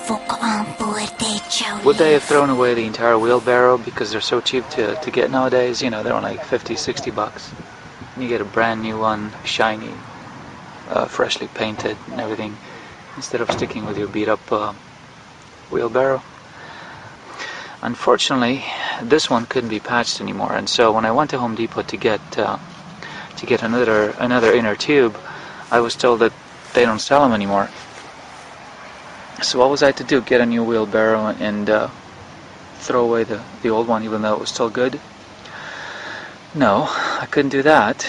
Would they have thrown away the entire wheelbarrow because they're so cheap to get nowadays? You know, they're only like 50, 60 bucks. And you get a brand new one, shiny, freshly painted and everything, instead of sticking with your beat up wheelbarrow. Unfortunately, this one couldn't be patched anymore, and so when I went to Home Depot to get another inner tube, I was told that they don't sell them anymore. So what was I to do? Get a new wheelbarrow and throw away the old one, even though it was still good? No, I couldn't do that.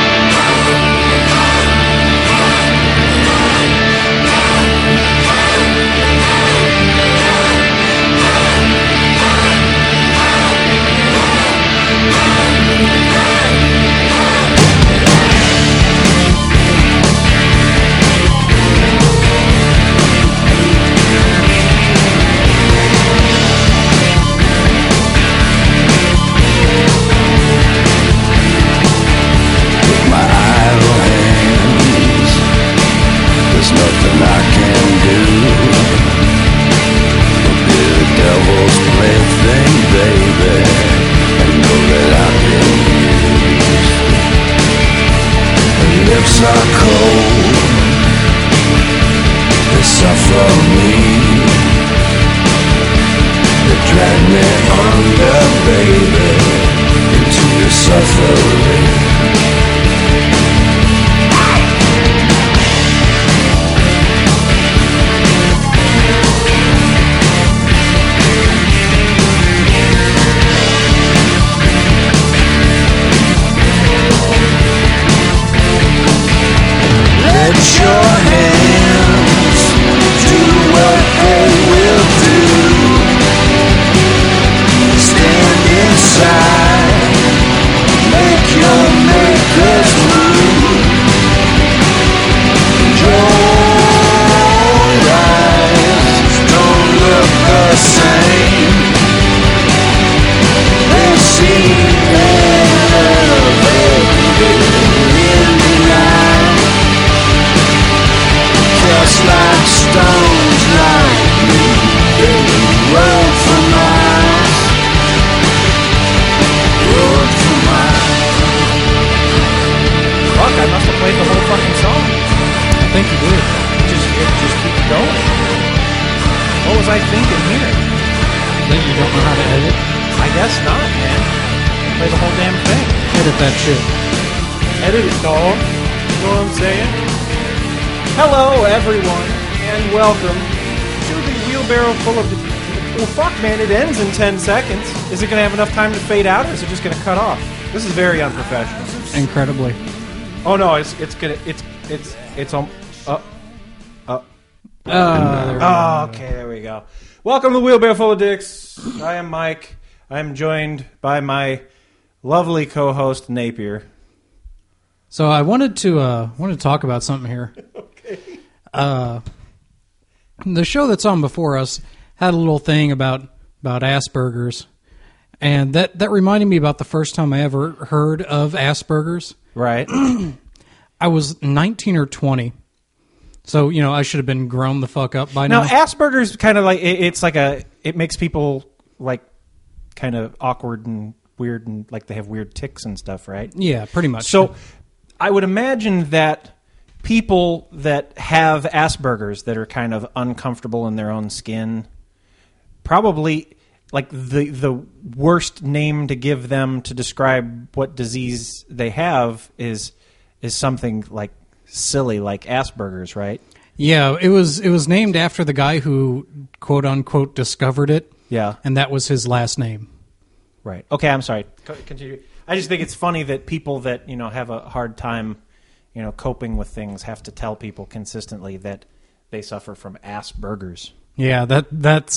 Man, it ends in 10 seconds. Is it going to have enough time to fade out, or is it just going to cut off? This is very unprofessional. Incredibly. Oh no, it's gonna okay, there we go. Welcome to the Wheelbarrow Full of Dicks. I am Mike. I am joined by my lovely co-host Napier. So I wanted to talk about something here. Okay. The show that's on before us had a little thing about Asperger's, and that reminded me about the first time I ever heard of Asperger's. Right. I was 19 or 20, so I should have been grown the fuck up by now. Now Asperger's kind of like it makes people like kind of awkward and weird, and like they have weird tics and stuff, right? Yeah, pretty much. So I would imagine that people that have Asperger's that are kind of uncomfortable in their own skin, probably like the worst name to give them to describe what disease they have is something like silly, like Asperger's, right? Yeah, it was named after the guy who quote unquote discovered it. Yeah, and that was his last name. Right. Okay, I'm sorry. Continue. I just think it's funny that people that have a hard time coping with things have to tell people consistently that they suffer from Asperger's. Yeah, that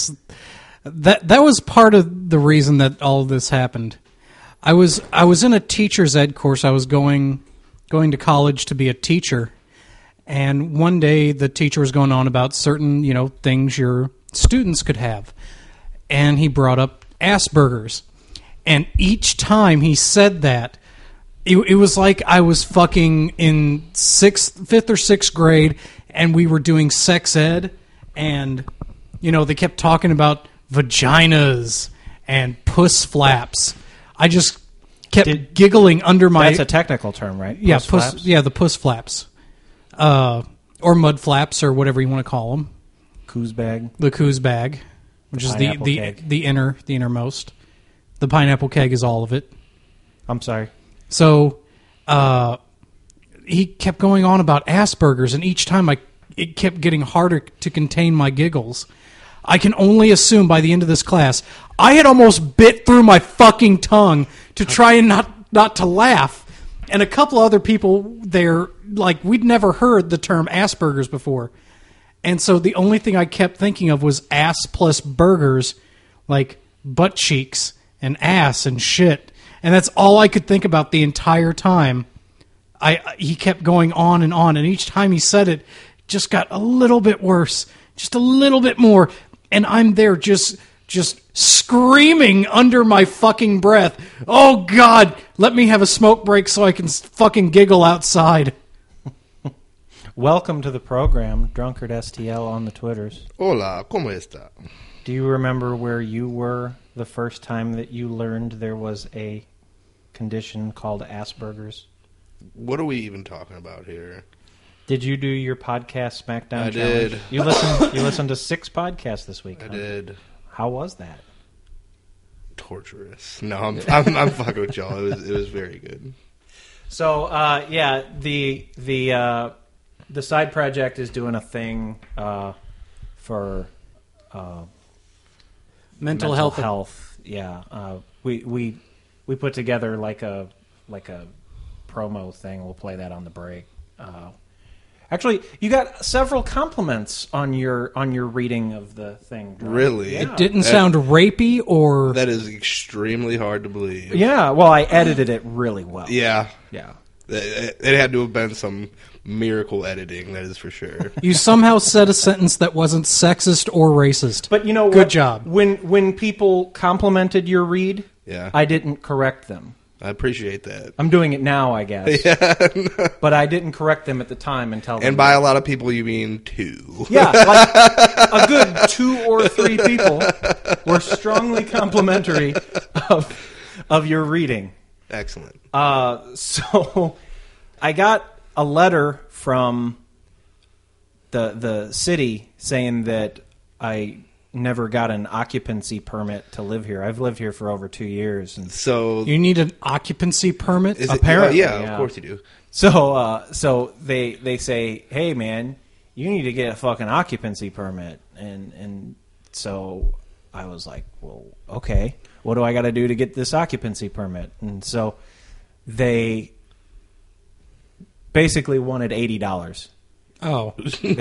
was part of the reason that all of this happened. I was in a teacher's ed course. I was going to college to be a teacher, and one day the teacher was going on about certain things your students could have, and he brought up Asperger's, and each time he said that, it was like I was fucking in 5th or 6th grade, and we were doing sex ed, and they kept talking about vaginas and puss flaps. I just kept giggling under my... That's a technical term, right? Yeah, Puss flaps? Yeah, the puss flaps. Or mud flaps, or whatever you want to call them. Coos bag. The coos bag, which is Pineapple the keg. the innermost. The pineapple keg is all of it. I'm sorry. So he kept going on about Asperger's, and each time it kept getting harder to contain my giggles. I can only assume by the end of this class, I had almost bit through my fucking tongue to try and not to laugh. And a couple other people there, like, we'd never heard the term Asperger's before. And so the only thing I kept thinking of was ass plus burgers, like butt cheeks and ass and shit. And that's all I could think about the entire time. He kept going on, and each time he said it, just got a little bit worse, just a little bit more. And I'm there just screaming under my fucking breath, "Oh, God, let me have a smoke break so I can fucking giggle outside." Welcome to the program, Drunkard STL on the Twitters. Hola, ¿cómo está? Do you remember where you were the first time that you learned there was a condition called Asperger's? What are we even talking about here? Did you do your podcast Smackdown I Challenge? did. You listened to 6 podcasts this week. I huh? did. How was that? Torturous. No, I'm fucking with y'all. It was very good. So yeah, the side project is doing a thing for Mental health. Yeah, we put together like a promo thing. We'll play that on the break. Actually, you got several compliments on your reading of the thing. John. Really? Yeah. It didn't sound rapey or... That is extremely hard to believe. Yeah, well, I edited it really well. Yeah. Yeah. It had to have been some miracle editing, that is for sure. You somehow said a sentence that wasn't sexist or racist. But you know what? Good job. When people complimented your read, Yeah. I didn't correct them. I appreciate that. I'm doing it now, I guess. Yeah. But I didn't correct them at the time and tell them. And by a lot of people, you mean 2. Yeah, like a good 2 or 3 people were strongly complimentary of your reading. Excellent. So I got a letter from the city saying that I never got an occupancy permit to live here. I've lived here for over 2 years, and So, You need an occupancy permit? is it, apparently, yeah, yeah. of course you do. so they say, hey man, you need to get a fucking occupancy permit, and so I was like, well, okay, what do I got to do to get this occupancy permit? And so they basically wanted $80. Oh.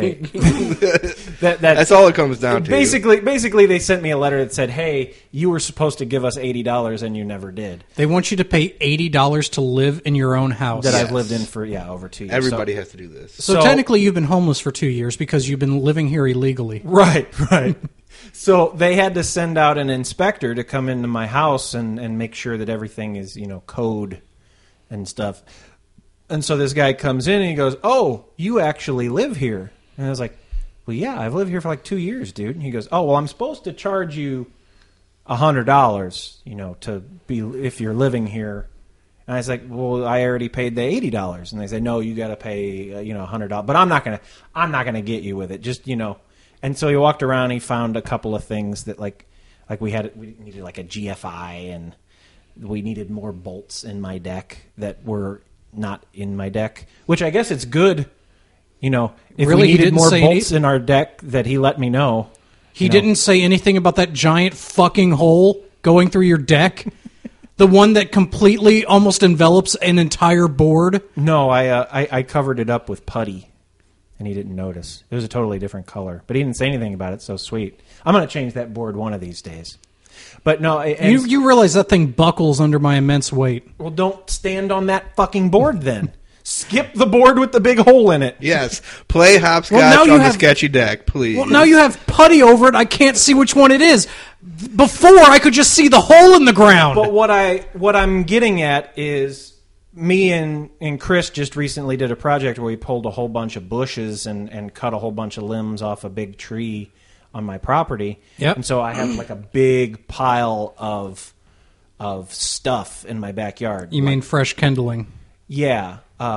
That's all it comes down to. Basically, they sent me a letter that said, "Hey, you were supposed to give us $80, and you never did." They want you to pay $80 to live in your own house. That Yes. I've lived in for over 2 years. Everybody has to do this. So technically you've been homeless for 2 years because you've been living here illegally. Right. So they had to send out an inspector to come into my house and make sure that everything is code and stuff. And so this guy comes in and he goes, "Oh, you actually live here?" And I was like, "Well, yeah, I've lived here for like 2 years, dude." And he goes, "Oh, well, I'm supposed to charge you $100, to be if you're living here." And I was like, "Well, I already paid the $80." And they said, "No, you got to pay, $100. But I'm not gonna get you with it. Just, And so he walked around. He found a couple of things that we needed like a GFI, and we needed more bolts in my deck that were not in my deck, which I guess it's good. If Really? we He needed didn't more say bolts in our deck, that he let me know. He didn't say anything about that giant fucking hole going through your deck? The one that completely almost envelops an entire board? No, I covered it up with putty, and he didn't notice. It was a totally different color, but he didn't say anything about it. So sweet. I'm going to change that board one of these days. But no, You realize that thing buckles under my immense weight. well, don't stand on that fucking board then. Skip the board with the big hole in it. Yes, play hopscotch Well, now you on the have- sketchy deck, please. Well, now you have putty over it. I can't see which one it is. Before, I could just see the hole in the ground. But what I'm getting at is me and Chris just recently did a project where we pulled a whole bunch of bushes and cut a whole bunch of limbs off a big tree on my property. Yep. And so I have like a big pile of stuff in my backyard. You mean fresh kindling? Yeah,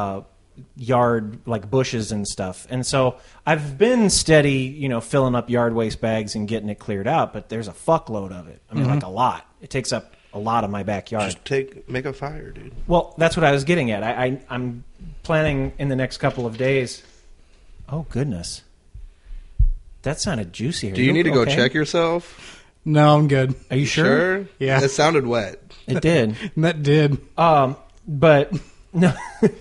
yard, like bushes and stuff. And so I've been steady, filling up yard waste bags and getting it cleared out, but there's a fuckload of it. I mean, like a lot. It takes up a lot of my backyard. Just make a fire, dude. Well, that's what I was getting at. I'm planning in the next couple of days. Oh, goodness. That sounded juicy. Do you need to go check yourself? No, I'm good. Are you sure? Yeah. It sounded wet. It did. That did. But no.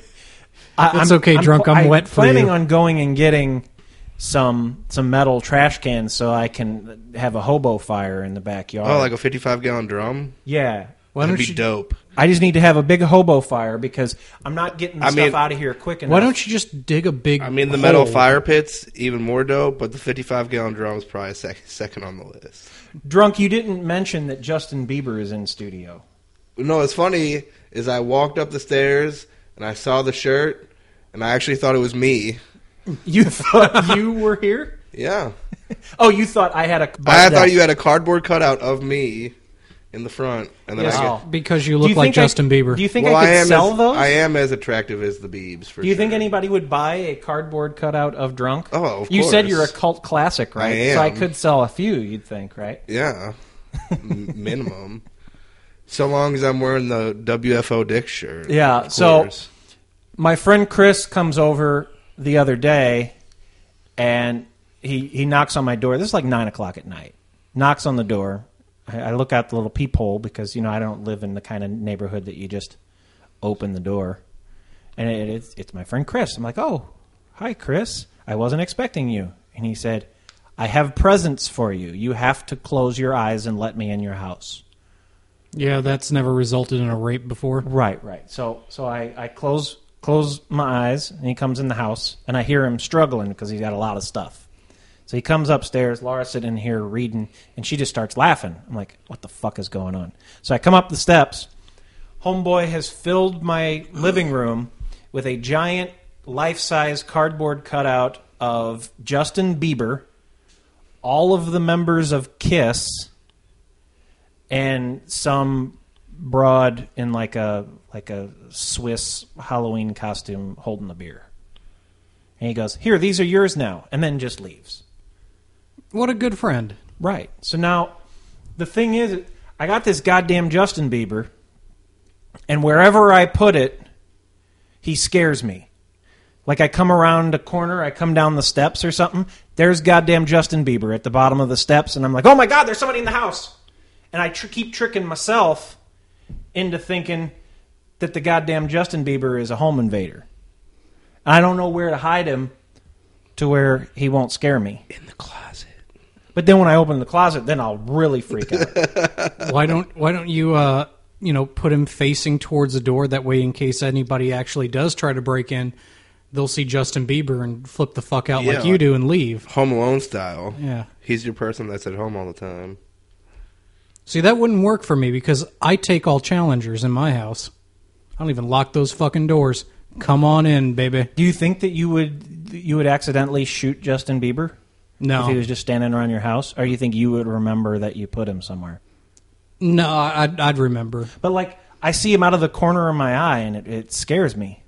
It's okay, drunk. I'm wet for planning you. on going and getting some metal trash cans so I can have a hobo fire in the backyard. Oh, like a 55-gallon drum? Yeah. That'd be dope. I just need to have a big hobo fire because I'm not getting the stuff out of here quick enough. Why don't you just dig a big the metal fire pit's even more dope, but the 55-gallon drum is probably second on the list. Drunk, you didn't mention that Justin Bieber is in studio. No, it's funny is I walked up the stairs and I saw the shirt and I actually thought it was me. You thought you were here? Yeah. Oh, you thought I had a... I thought you had a cardboard cutout of me in the front. And then Yes. Because you look like Justin Bieber. Do you think I could sell those? I am as attractive as the Biebs, for sure. Do you think anybody would buy a cardboard cutout of Drunk? Oh, of You course. said you're a cult classic, right? I am. So I could sell a few, you'd think, right? Yeah. Minimum. So long as I'm wearing the WFO Dick shirt. Yeah, of so course. my friend Chris comes over the other day, and he knocks on my door. This is like 9 o'clock at night. Knocks on the door. I look out the little peephole because, I don't live in the kind of neighborhood that you just open the door. And it's my friend Chris. I'm like, oh, hi, Chris. I wasn't expecting you. And he said, I have presents for you. You have to close your eyes and let me in your house. Yeah, that's never resulted in a rape before. Right. So I close my eyes, and he comes in the house, and I hear him struggling because he's got a lot of stuff. So he comes upstairs, Laura's sitting here reading, and she just starts laughing. I'm like, what the fuck is going on? So I come up the steps. Homeboy has filled my living room with a giant life-size cardboard cutout of Justin Bieber, all of the members of KISS, and some broad in like a Swiss Halloween costume holding a beer. And he goes, here, these are yours now, and then just leaves. What a good friend. Right. So now, the thing is, I got this goddamn Justin Bieber, and wherever I put it, he scares me. Like I come around a corner, I come down the steps or something, there's goddamn Justin Bieber at the bottom of the steps, and I'm like, oh my God, there's somebody in the house. And I keep tricking myself into thinking that the goddamn Justin Bieber is a home invader. I don't know where to hide him to where he won't scare me. In the closet. But then when I open the closet, then I'll really freak out. Why don't you put him facing towards the door? That way, in case anybody actually does try to break in, they'll see Justin Bieber and flip the fuck out like you do and leave. Home Alone style. Yeah. He's your person that's at home all the time. See, that wouldn't work for me because I take all challengers in my house. I don't even lock those fucking doors. Come on in, baby. Do you think that you would accidentally shoot Justin Bieber? No. If he was just standing around your house? Or you think you would remember that you put him somewhere? No, I'd remember. But, like, I see him out of the corner of my eye, and it scares me.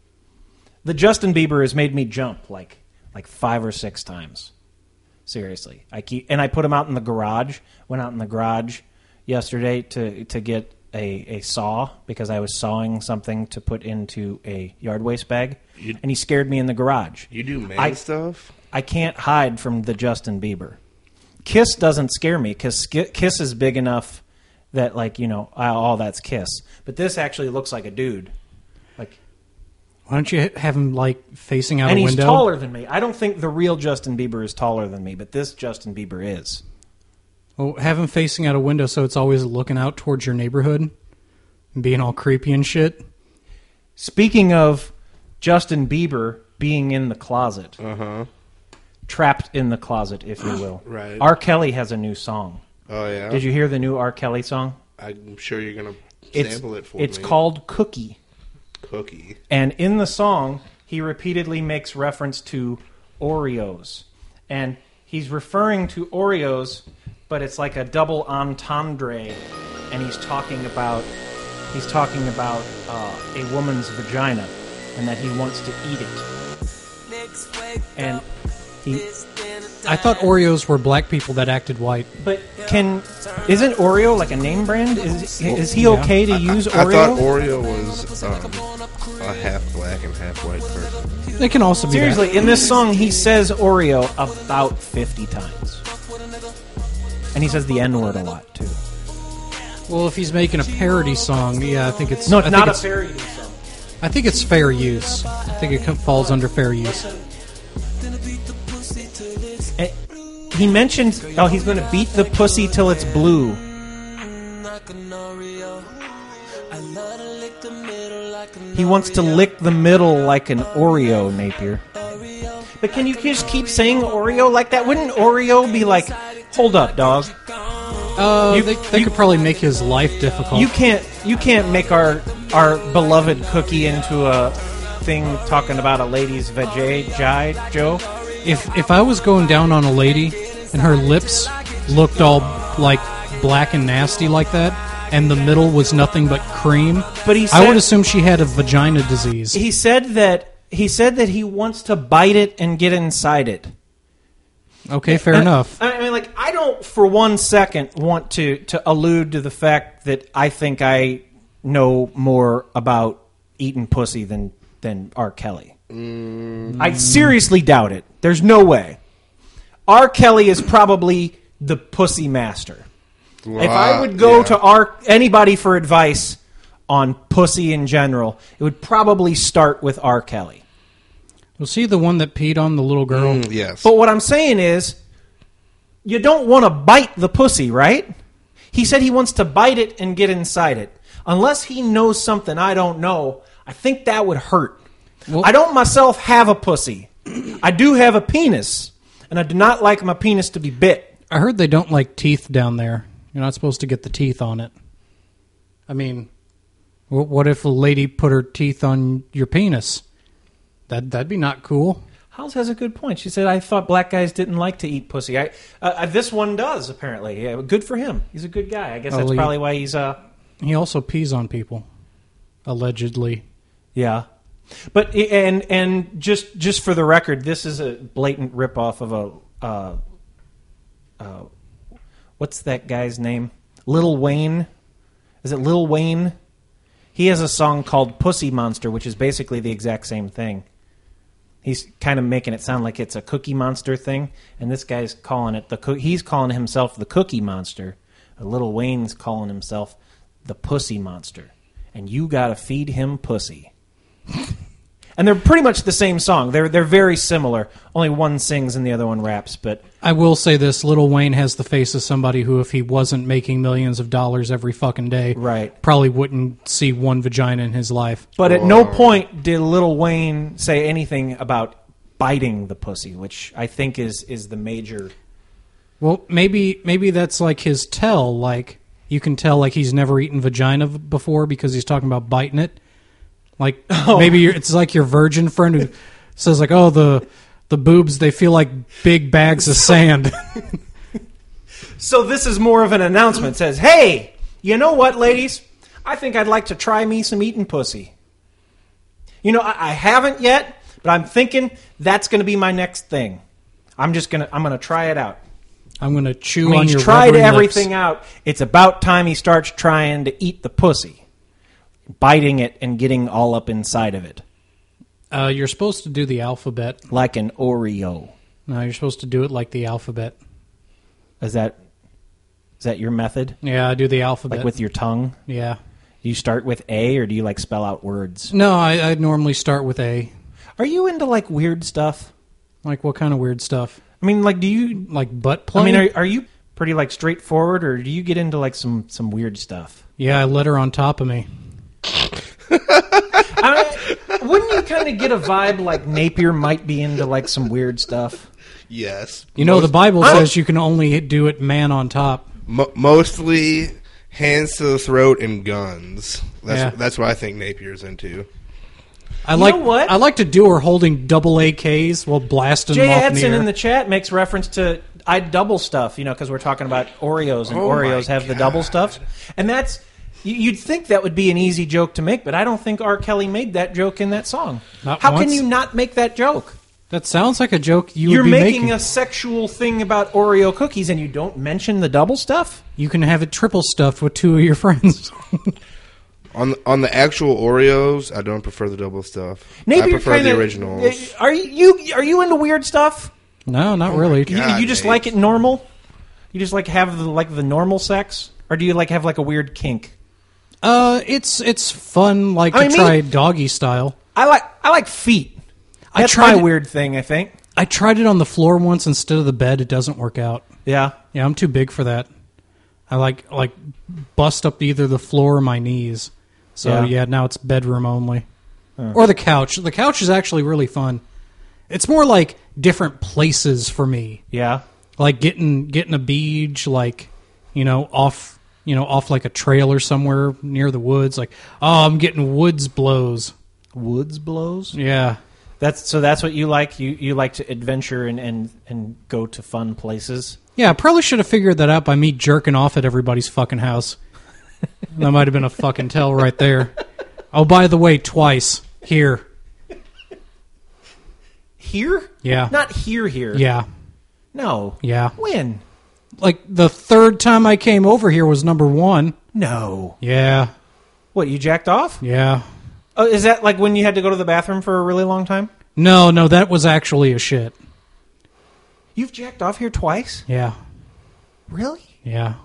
The Justin Bieber has made me jump, like 5 or 6 times. Seriously. I put him out in the garage. Went out in the garage yesterday to get a saw because I was sawing something to put into a yard waste bag. And he scared me in the garage. You do man stuff? I can't hide from the Justin Bieber. Kiss doesn't scare me because Kiss is big enough that, that's Kiss. But this actually looks like a dude. Like, why don't you have him, facing out a and window? he's taller than me. I don't think the real Justin Bieber is taller than me, but this Justin Bieber is. Well, have him facing out a window so it's always looking out towards your neighborhood and being all creepy and shit. Speaking of Justin Bieber being in the closet. Uh-huh. Trapped in the closet, if you will. Right. R. Kelly has a new song. Oh, yeah? Did you hear the new R. Kelly song? I'm sure you're going to sample it for me. It's called Cookie. Cookie. And in the song, he repeatedly makes reference to Oreos. And he's referring to Oreos, but it's like a double entendre, and he's talking about a woman's vagina, and that he wants to eat it. And I thought Oreos were black people that acted white. but isn't Oreo like a name brand? Is he okay to use I Oreo? thought Oreo was a half black and half white person. They can also be Seriously, in this song, he says Oreo about 50 times. And he says the N-word a lot, too. that. Well, if he's making a parody song, yeah, I think it's... No, I it's think not a it's- parody song. I think it's fair use. I think it falls under fair use. And he mentions, he's going to beat the pussy till it's blue. He wants to lick the middle like an Oreo, Napier. But can you just keep saying Oreo like that? Wouldn't Oreo be like, hold up, dog? They could probably make his life difficult. You can't make our beloved cookie into a thing talking about a lady's vajay, Joe. If I was going down on a lady and her lips looked all like black and nasty like that, and the middle was nothing but cream, But he I said- would assume she had a vagina disease. He said that he wants to bite it and get inside it. Okay, fair enough. I mean, like, I don't for 1 second want to allude to the fact that I think I know more about eating pussy than R. Kelly. I seriously doubt it. There's no way. R. Kelly is probably the pussy master. If I would go to anybody for advice on pussy in general, it would probably start with R. Kelly. Was he the one that peed on the little girl? Yes. But what I'm saying is, you don't want to bite the pussy, right? He said he wants to bite it and get inside it. Unless he knows something I don't know, I think that would hurt. Well- I don't myself have a pussy. I do have a penis, and I do not like my penis to be bit. I heard they don't like teeth down there. You're not supposed to get the teeth on it. I mean, what if a lady put her teeth on your penis? That'd be not cool. House has a good point. She said, I thought black guys didn't like to eat pussy. This one does, apparently. Yeah, good for him. He's a good guy. I guess that's probably why he's... He also pees on people, allegedly. Yeah. But and just for the record, this is a blatant ripoff of what's that guy's name? Lil Wayne. Is it Lil Wayne? He has a song called Pussy Monster, which is basically the exact same thing. He's kind of making it sound like it's a Cookie Monster thing, and this guy's calling it he's calling himself the Cookie Monster. Lil Wayne's calling himself the Pussy Monster. And you gotta feed him pussy. And they're pretty much the same song. They're very similar. Only one sings and the other one raps. But I will say this: Lil Wayne has the face of somebody who, if he wasn't making millions of dollars every fucking day, Right. probably wouldn't see one vagina in his life. But at no point did Lil Wayne say anything about biting the pussy, which I think is the major. Well, maybe that's like his tell. Like, you can tell like he's never eaten vagina before because he's talking about biting it. Like maybe it's like your virgin friend who says like, "Oh, the boobs, they feel like big bags of sand." So this is more of an announcement. It says, hey, you know what, ladies? I think I'd like to try me some eating pussy. You know, I haven't yet, but I'm thinking that's going to be my next thing. I'm going to try it out. I'm going to chew I mean, on he's your tried rubbery everything lips. out. It's about time he starts trying to eat the pussy. Biting it and getting all up inside of it. You're supposed to do the alphabet. Like an Oreo. No, you're supposed to do it like the alphabet. Is that your method? Yeah, I do the alphabet. Like with your tongue? Yeah. Do you start with A or do you like spell out words? No, I normally start with A. Are you into like weird stuff? Like what kind of weird stuff? I mean, like, do you... Like butt play? I mean, are you pretty like straightforward or do you get into like some weird stuff? Yeah, I let her on top of me. I mean, wouldn't you kind of get a vibe like Napier might be into like some weird stuff? Yes. You know, the Bible says you can only do it man on top. Mostly hands to the throat and guns. Yeah. That's what I think Napier's into. I know what? I like to do her holding double AKs while blasting Jay them off in the Edson air. in the chat makes reference to I double stuff, because we're talking about Oreos, and Oh Oreos my have the double stuff. And that's, you'd think that would be an easy joke to make, but I don't think R. Kelly made that joke in that song. Not How can once. you not make that joke? That sounds like a joke You're would be making a sexual thing about Oreo cookies, and you don't mention the double stuff? You can have it triple stuffed with two of your friends. On the actual Oreos, I don't prefer the double stuff. Maybe I you're prefer the kinda- originals. Are you into weird stuff? No, not really. You, God, you just Nate. like it normal? You just like have the normal sex, or do you like have like a weird kink? It's fun, like I to mean, try doggy style. I like feet. I That's tried my it- weird thing, I think. I tried it on the floor once instead of the bed. It doesn't work out. Yeah. Yeah, I'm too big for that. I like bust up either the floor or my knees. So yeah, now it's bedroom only, or the couch. The couch is actually really fun. It's more like different places for me. Yeah. Like getting a beach, like off like a trail or somewhere near the woods. Like, oh, I'm getting woods blows. Woods blows? Yeah, That's what you like? You like to adventure and go to fun places? yeah. I probably should have figured that out by me jerking off at everybody's fucking house. That might have been a fucking tell right there. Oh, by the way, twice here. Here? Yeah. Not here. Yeah, No. yeah. When? Like the third time I came over here was number one. No. Yeah, What, you jacked off? yeah. Oh, is that like when you had to go to the bathroom for a really long time? No, that was actually a shit. You've jacked off here twice? Yeah, Really? yeah.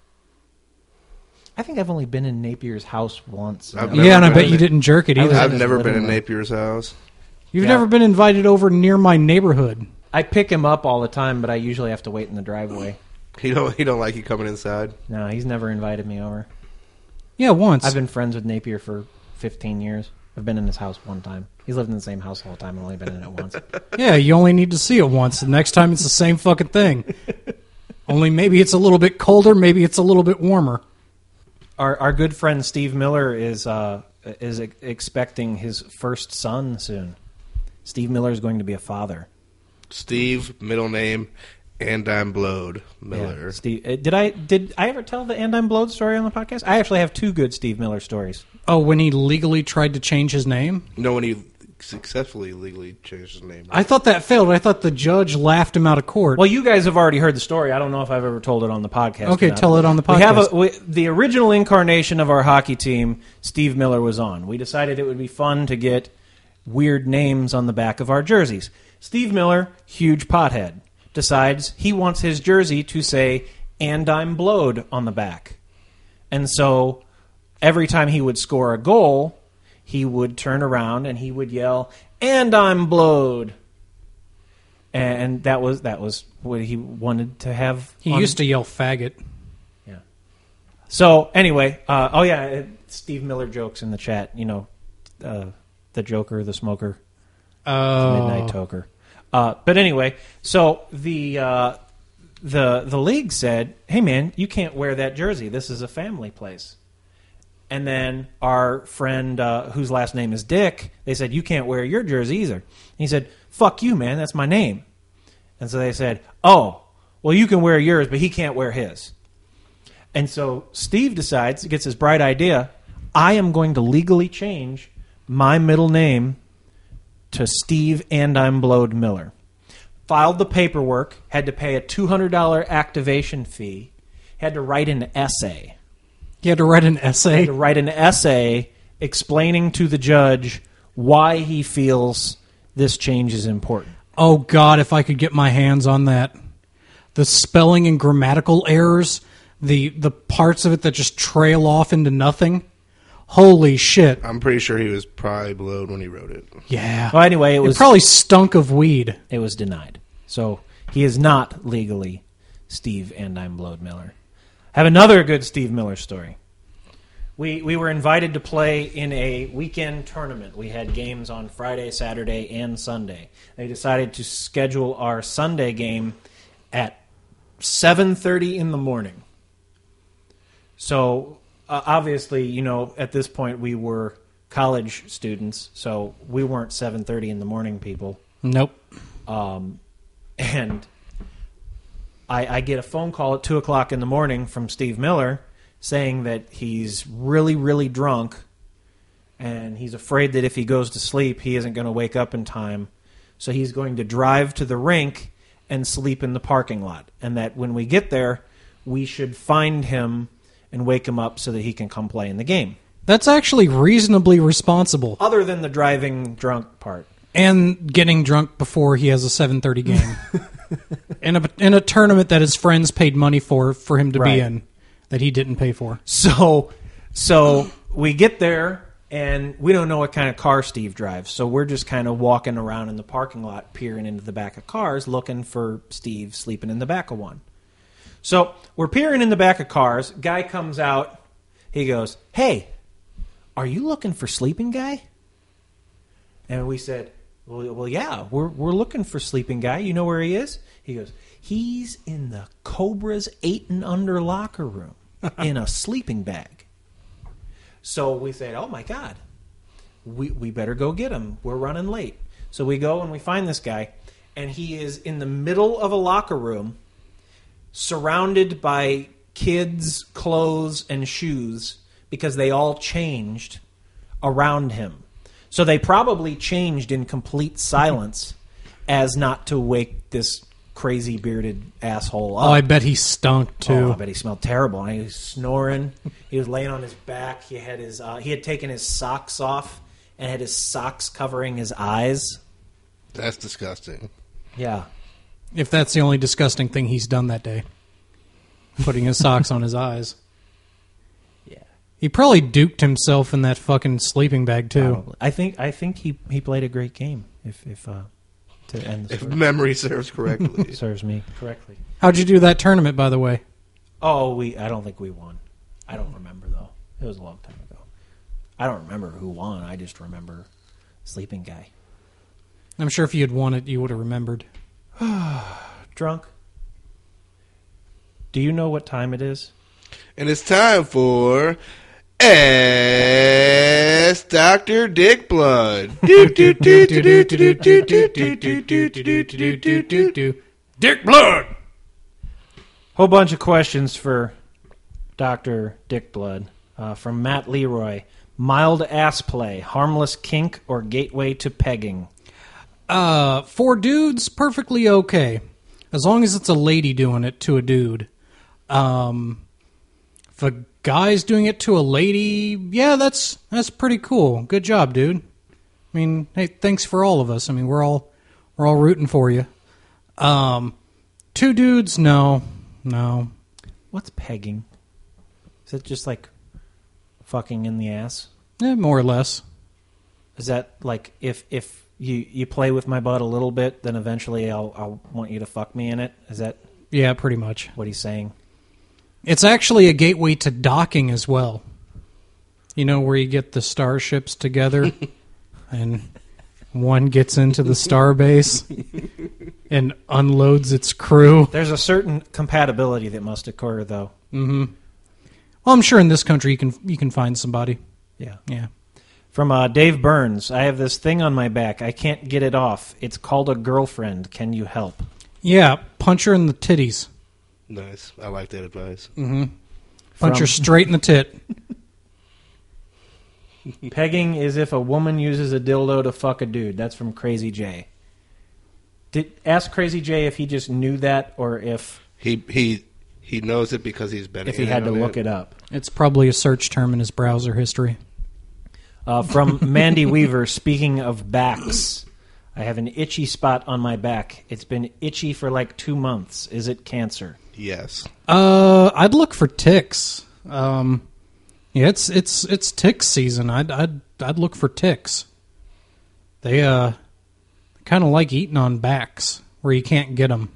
I think I've only been in Napier's house once. I've And never Yeah, and I been bet in you it. didn't jerk it I was either. I've his never been living in room. Napier's house. You've Yeah. never been invited over near my neighborhood. I pick him up all the time, but I usually have to wait in the driveway. He don't like you coming inside. No, he's never invited me over. Yeah, once. I've been friends with Napier for 15 years. I've been in his house one time. He's lived in the same house the whole time. I've only been in it once. Yeah, you only need to see it once. The next time it's the same fucking thing. Only maybe it's a little bit colder, maybe it's a little bit warmer. Our good friend Steve Miller is expecting his first son soon. Steve Miller is going to be a father. Steve, middle name, and I'm Blowed Miller. Yeah, Steve, did I ever tell the And I'm Blowed story on the podcast? I actually have two good Steve Miller stories. Oh, when he legally tried to change his name? No, when he successfully legally changed his name. I thought that failed. I thought the judge laughed him out of court. Well, you guys have already heard the story. I don't know if I've ever told it on the podcast. Okay, or not. tell it on the We have podcast. the original incarnation of our hockey team. Steve Miller was on. We decided it would be fun to get weird names on the back of our jerseys. Steve Miller, huge pothead, decides he wants his jersey to say "And I'm Blowed" on the back, and so every time he would score a goal, he would turn around and he would yell, "And I'm blowed." And that was what he wanted to have. he on- used to yell faggot. Yeah. So anyway, Steve Miller jokes in the chat. The Joker, the smoker, Oh. midnight toker. But anyway, so the league said, "Hey man, you can't wear that jersey. This is a family place." And then our friend, whose last name is Dick, they said, "You can't wear your jersey either." And he said, "Fuck you, man. That's my name." And so they said, "Oh, well, you can wear yours, but he can't wear his." And so Steve gets his bright idea, I am going to legally change my middle name to Steve And I'm Blowed Miller. Filed the paperwork, had to pay a $200 activation fee, had to write an essay. He had to write an essay. To write an essay explaining to the judge why he feels this change is important. Oh, God, if I could get my hands on that. The spelling and grammatical errors, the parts of it that just trail off into nothing. Holy shit. I'm pretty sure he was probably blowed when he wrote it. Yeah. Well, anyway, It probably stunk of weed. it was denied. So he is not legally Steve And I'm Blowed Miller. I have another good Steve Miller story. We were invited to play in a weekend tournament. We had games on Friday, Saturday, and Sunday. They decided to schedule our Sunday game at 7:30 in the morning. So obviously, at this point we were college students, so we weren't 7:30 in the morning people. Nope. And I get a phone call at 2 o'clock in the morning from Steve Miller saying that he's really, really drunk, and he's afraid that if he goes to sleep, he isn't going to wake up in time. So he's going to drive to the rink and sleep in the parking lot, and that when we get there, we should find him and wake him up so that he can come play in the game. That's actually reasonably responsible. Other than the driving drunk part. And getting drunk before he has a 7:30 game. in a tournament that his friends paid money for him to Right. be in, that he didn't pay for. So we get there, and we don't know what kind of car Steve drives. So we're just kind of walking around in the parking lot, peering into the back of cars, looking for Steve sleeping in the back of one. So we're peering in the back of cars. Guy comes out. He goes, "Hey, are you looking for Sleeping Guy?" And we said, well, yeah, we're looking for Sleeping Guy. You know where he is? He goes, "He's in the Cobra's 8 and under locker room in a sleeping bag." So we said, "Oh my God, we better go get him. We're running late." So we go and we find this guy, and he is in the middle of a locker room, surrounded by kids' clothes and shoes because they all changed around him. So they probably changed in complete silence as not to wake this crazy bearded asshole up. Oh, I bet he stunk too. Oh, I bet he smelled terrible. And he was snoring. He was laying on his back. He had taken his socks off and had his socks covering his eyes. That's disgusting. Yeah. If that's the only disgusting thing he's done that day. Putting his socks on his eyes. Yeah. He probably duked himself in that fucking sleeping bag too. Probably. I think he played a great game. If to end the If story. memory serves correctly. Serves me correctly. How'd you do that tournament, by the way? Oh, I don't think we won. I don't remember though. It was a long time ago. I don't remember who won. I just remember Sleeping Guy. I'm sure if you had won it, you would have remembered. Drunk. Do you know what time it is? And it's time for Ask Dr. Dick Blood. Dick Blood! Whole bunch of questions for Dr. Dick Blood from Matt Leroy. Mild ass play, harmless kink, or gateway to pegging? For dudes, perfectly okay. As long as it's a lady doing it to a dude. If a guy's doing it to a lady, yeah, that's pretty cool. Good job, dude. I mean, hey, thanks for all of us. I mean, we're all rooting for you. Two dudes, no. What's pegging? Is it just like fucking in the ass? More or less. Is that like if you play with my butt a little bit, then eventually I'll want you to fuck me in it? Is that Yeah, pretty much. what he's saying? It's actually a gateway to docking as well. You know, where you get the starships together and one gets into the starbase and unloads its crew. There's a certain compatibility that must occur, though. Well, I'm sure in this country you can find somebody. Yeah. Yeah. From Dave Burns, I have this thing on my back. I can't get it off. It's called a girlfriend. Can you help? Yeah, punch her in the titties. Nice. I like that advice. Punch her straight in the tit. Pegging is if a woman uses a dildo to fuck a dude. That's from Crazy J. Ask Crazy J if he just knew that or if He knows it because he's been he had to look it up. It's probably a search term in his browser history. From Mandy Weaver, speaking of backs, I have an itchy spot on my back. It's been itchy for like 2 months. Is it cancer? Yes. I'd look for ticks. Yeah, it's tick season. I'd look for ticks. They kind of like eating on backs where you can't get them.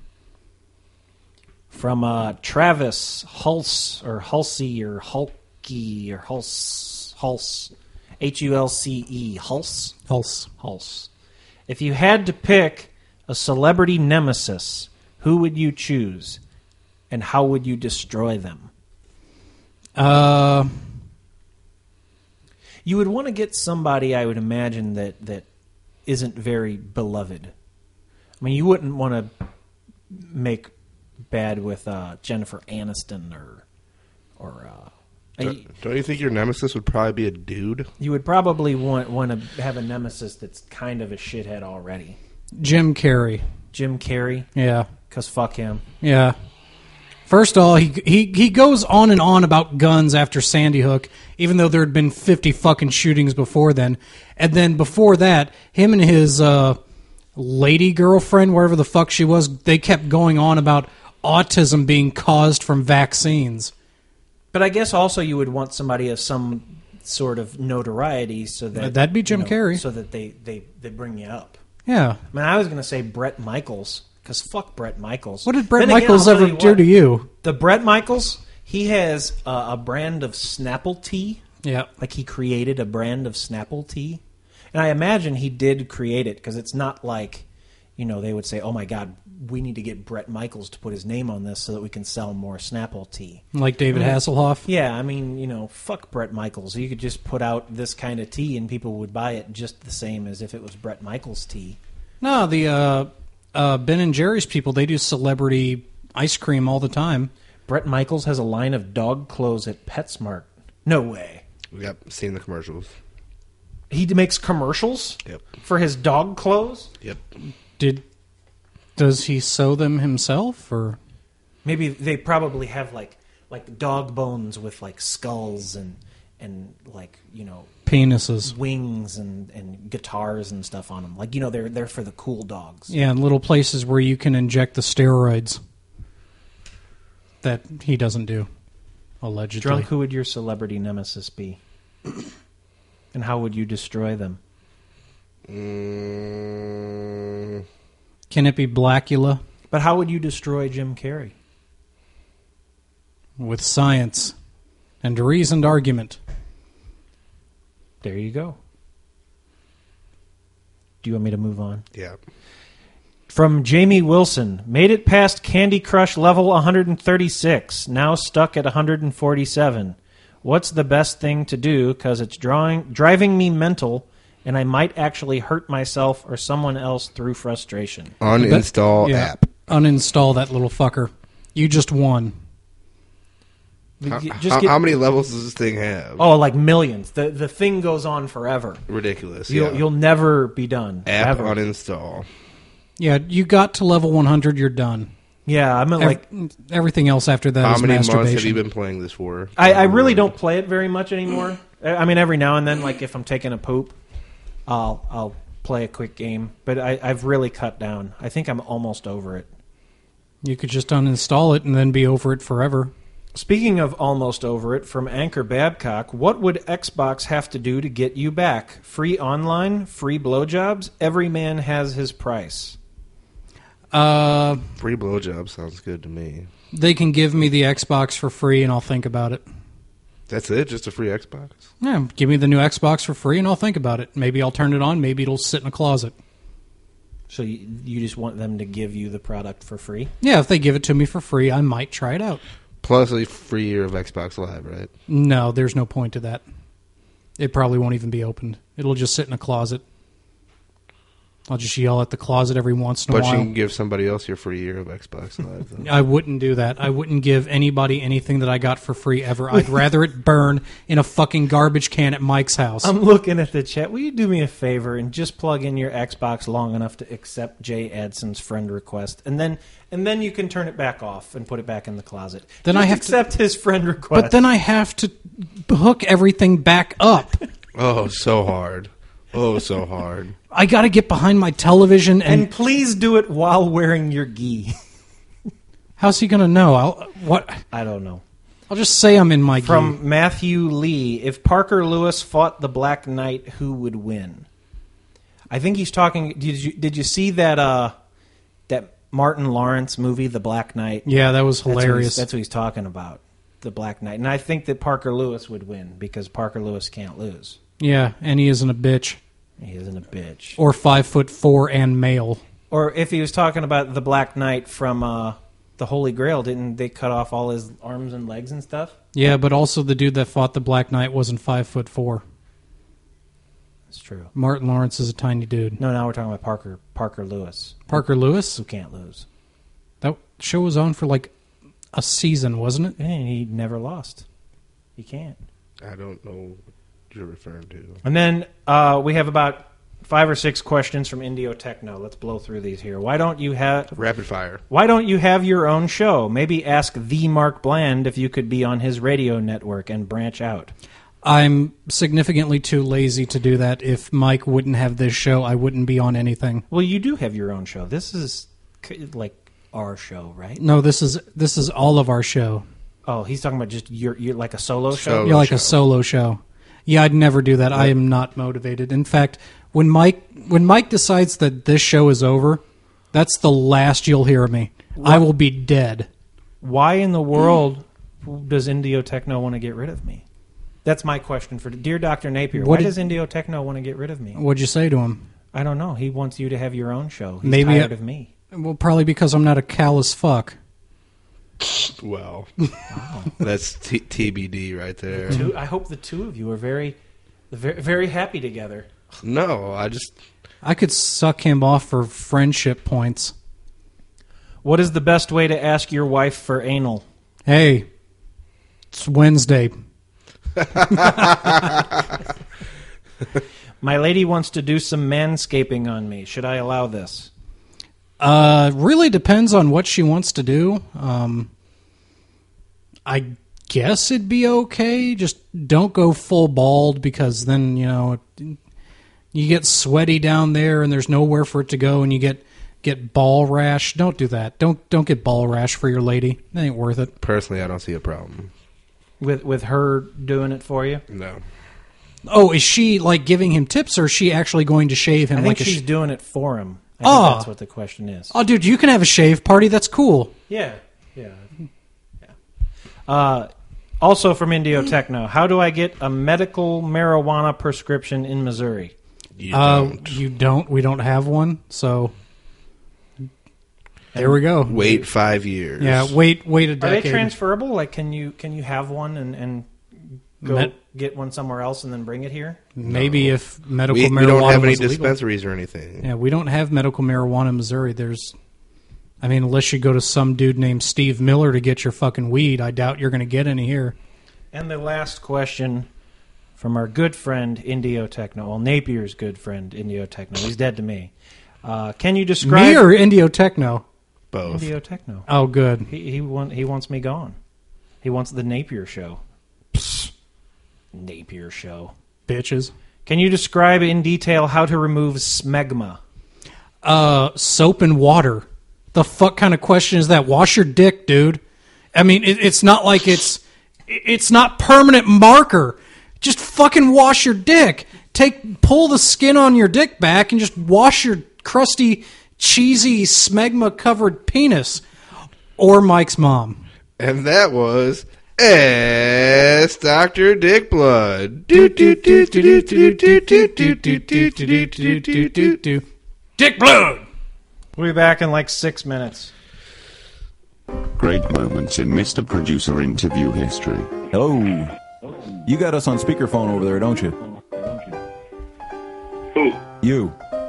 From Travis Hulse or Hulsey or Hulky or Hulse, Hulce, Hulse. If you had to pick a celebrity nemesis, who would you choose, and how would you destroy them? You would want to get somebody, I would imagine, that isn't very beloved. I mean, you wouldn't want to make bad with Jennifer Aniston or Don't you think your nemesis would probably be a dude? you would probably want to have a nemesis that's kind of a shithead already. Jim Carrey. Jim Carrey, Yeah. because fuck him. Yeah. First of all, he goes on and on about guns after Sandy Hook, even though there had been 50 fucking shootings before then. And then before that, him and his lady girlfriend, wherever the fuck she was, they kept going on about autism being caused from vaccines. But I guess also you would want somebody of some sort of notoriety so that... That'd be Jim Carrey. So that they bring you up. Yeah. I mean, I was going to say Bret Michaels, because fuck Bret Michaels. What did Bret Then again, Michaels I'll tell ever you do what, to you? The Bret Michaels, he has a brand of Snapple tea. Yeah. Like he created a brand of Snapple tea. And I imagine he did create it because it's not like, they would say, oh my God, we need to get Bret Michaels to put his name on this so that we can sell more Snapple tea. Like David Hasselhoff? Yeah, I mean, fuck Bret Michaels. You could just put out this kind of tea and people would buy it just the same as if it was Bret Michaels tea. No, the Ben and Jerry's people, they do celebrity ice cream all the time. Bret Michaels has a line of dog clothes at PetSmart. No way. Yep, seen the commercials. He makes commercials Yep. for his dog clothes? Yep. Does he sew them himself, or Maybe they probably have like dog bones with like skulls and like, penises? wings and guitars and stuff on them. Like, they're for the cool dogs. Yeah, and little places where you can inject the steroids that he doesn't do, allegedly. Drunk, who would your celebrity nemesis be? And how would you destroy them? Can it be Blackula? But how would you destroy Jim Carrey? With science and reasoned argument. There you go. Do you want me to move on? Yeah. From Jamie Wilson, made it past Candy Crush level 136, now stuck at 147. What's the best thing to do? Because it's driving me mental, and I might actually hurt myself or someone else through frustration. Uninstall app. Uninstall that little fucker. You just won. How many levels does this thing have? Oh, like millions. The thing goes on forever. Ridiculous. You'll never be done. App ever. uninstall. Yeah, you got to level 100, you're done. Yeah, I mean, everything else after that How is many masturbation. months have you been playing this for? I really don't play it very much anymore. I mean, every now and then, like if I'm taking a poop, I'll play a quick game. But I've really cut down. I think I'm almost over it. You could just uninstall it and then be over it forever. Speaking of almost over it, from Anchor Babcock, what would Xbox have to do to get you back? Free online? Free blowjobs? Every man has his price. Free blowjob sounds good to me. They can give me the Xbox for free and I'll think about it. That's it? Just a free Xbox? Yeah, give me the new Xbox for free and I'll think about it. Maybe I'll turn it on. Maybe it'll sit in a closet. So you just want them to give you the product for free? Yeah, if they give it to me for free, I might try it out. Plus a free year of Xbox Live, right? No, there's no point to that. It probably won't even be opened. It'll just sit in a closet. I'll just yell at the closet every once in a But while. you can give somebody else your free year of Xbox Live, though. I wouldn't do that. I wouldn't give anybody anything that I got for free ever. I'd rather it burn in a fucking garbage can at Mike's house. I'm looking at the chat. Will you do me a favor and just plug in your Xbox long enough to accept Jay Edson's friend request, and then you can turn it back off and put it back in the closet. Then Just I have accept his friend request. But then I have to hook everything back up. Oh, so hard. Oh, so hard. I got to get behind my television and please do it while wearing your gi. How's he going to know? I don't know. I'll just say I'm in my gi. From Matthew Lee, if Parker Lewis fought the Black Knight, who would win? I think he's talking. Did you see that that Martin Lawrence movie, The Black Knight? Yeah, that was hilarious. That's what he's talking about, The Black Knight. And I think that Parker Lewis would win because Parker Lewis can't lose. Yeah, and he isn't a bitch. He isn't a bitch. Or 5'4" and male. Or if he was talking about the Black Knight from the Holy Grail, didn't they cut off all his arms and legs and stuff? Yeah, but also the dude that fought the Black Knight wasn't 5'4". It's true. Martin Lawrence is a tiny dude. No, now we're talking about Parker Lewis. Parker Lewis? Who can't lose. That show was on for like a season, wasn't it? And he never lost. He can't. I don't know what you're referring to. And then we have about 5 or 6 questions from Indio Techno. Let's blow through these here. Why don't you have Rapid fire. Why don't you have your own show? Maybe ask the Mark Bland if you could be on his radio network and branch out. I'm significantly too lazy to do that. If Mike wouldn't have this show, I wouldn't be on anything. Well, you do have your own show. This is like our show, right? No, this is all of our show. Oh, he's talking about just you're like a solo show? You're like a solo show. Yeah, I'd never do that. I am not motivated. In fact, when Mike decides that this show is over, that's the last you'll hear of me. I will be dead. Why in the world does Indio Techno want to get rid of me? That's my question for Dear Dr. Napier. Why does Indio Techno want to get rid of me? What'd you say to him? I don't know. He wants you to have your own show. He's Maybe tired of me. Well, probably because I'm not a callous fuck. Well, wow. That's TBD right there. I hope the two of you are very, very happy together. No, I could suck him off for friendship points. What is the best way to ask your wife for anal? Hey, it's Wednesday. My lady wants to do some manscaping on me. Should I allow this? Really depends on what she wants to do. I guess it'd be okay. Just don't go full bald because then, you get sweaty down there and there's nowhere for it to go and you get ball rash. Don't do that. Don't get ball rash for your lady. It ain't worth it. Personally, I don't see a problem. With her doing it for you? No. Oh, is she like giving him tips or is she actually going to shave him? I think like she's doing it for him. I think that's what the question is. Oh, dude, you can have a shave party. That's cool. Yeah. Also from Indio Techno, how do I get a medical marijuana prescription in Missouri? You don't. You don't. We don't have one. So there we go. Wait 5 years. Yeah, wait a decade. Are they transferable? Like, can you have one and go get one somewhere else and then bring it here? Maybe if medical marijuana we don't have any was legal. dispensaries or anything. Yeah, we don't have medical marijuana in Missouri. Unless you go to some dude named Steve Miller to get your fucking weed, I doubt you're going to get any here. And the last question from our good friend Indio Techno. Well, Napier's good friend Indio Techno. He's dead to me. Can you describe me or Indio Techno? Both. Indio Techno. Oh, good. He wants me gone. He wants the Napier show. Psst. Napier show. Bitches. Can you describe in detail how to remove smegma? Soap and water. The fuck kind of question is that? Wash your dick, dude. I mean, it's not like it's not permanent marker. Just fucking wash your dick. Pull the skin on your dick back and just wash your crusty, cheesy, smegma-covered penis. Or Mike's mom. And that was Dr. Dick Blood. Dick Blood! We'll be back in like 6 minutes. Great moments in Mr. Producer interview history. Hello. You got us on speakerphone over there, don't you? Who? You.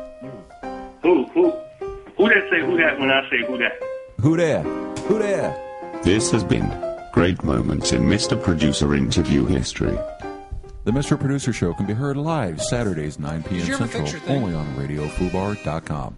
Who that say who that when I say who that? Who there? Who there? This has been Great Moments in Mr. Producer interview history. The Mr. Producer Show can be heard live Saturdays, 9 p.m. Did you ever Central, fix your thing? only on RadioFubar.com.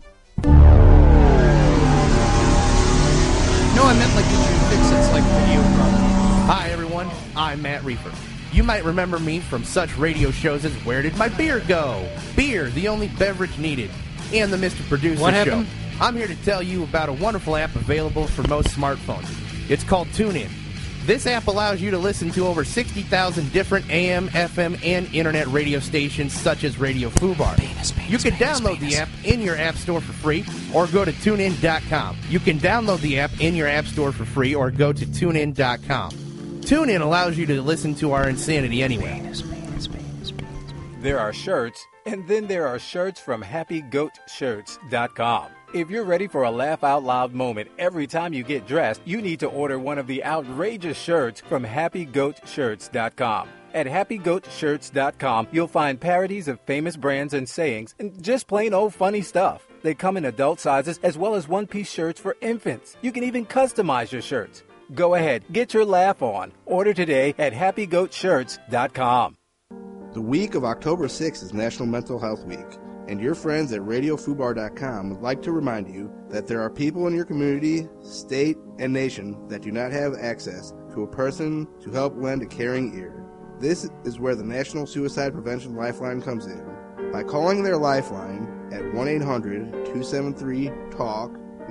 No, I meant like, did you fix its like video problem? Hi everyone, I'm Matt Reefer. You might remember me from such radio shows as Where Did My Beer Go? Beer, the only beverage needed. And the Mr. Producer What Show. happened? I'm here to tell you about a wonderful app available for most smartphones. It's called TuneIn. This app allows you to listen to over 60,000 different AM, FM, and internet radio stations such as Radio Fubar. You can download the app in your app store for free or go to tunein.com. You can download the app in your app store for free or go to tunein.com. TuneIn allows you to listen to our insanity anywhere. There are shirts, and then there are shirts from HappyGoatShirts.com. If you're ready for a laugh-out-loud moment every time you get dressed, you need to order one of the outrageous shirts from HappyGoatShirts.com. At HappyGoatShirts.com, you'll find parodies of famous brands and sayings, and just plain old funny stuff. They come in adult sizes as well as one-piece shirts for infants. You can even customize your shirts. Go ahead, get your laugh on. Order today at HappyGoatShirts.com. The week of October 6th is National Mental Health Week, and your friends at RadioFubar.com would like to remind you that there are people in your community, state, and nation that do not have access to a person to help lend a caring ear. This is where the National Suicide Prevention Lifeline comes in. By calling their lifeline at 1-800-273-TALK,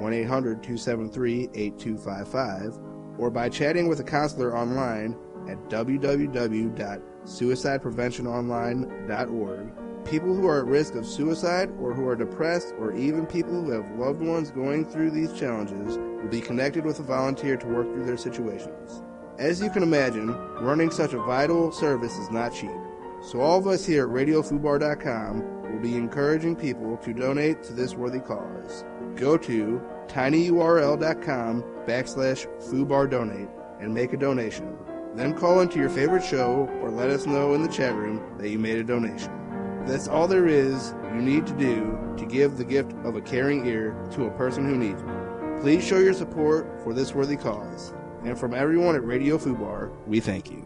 1-800-273-8255, or by chatting with a counselor online at www.suicidepreventiononline.org. People who are at risk of suicide or who are depressed or even people who have loved ones going through these challenges will be connected with a volunteer to work through their situations. As you can imagine, running such a vital service is not cheap. So all of us here at RadioFubar.com will be encouraging people to donate to this worthy cause. Go to tinyurl.com/FubarDonate and make a donation. Then call into your favorite show or let us know in the chat room that you made a donation. That's all there is you need to do to give the gift of a caring ear to a person who needs it. Please show your support for this worthy cause. And from everyone at Radio Fubar, we thank you.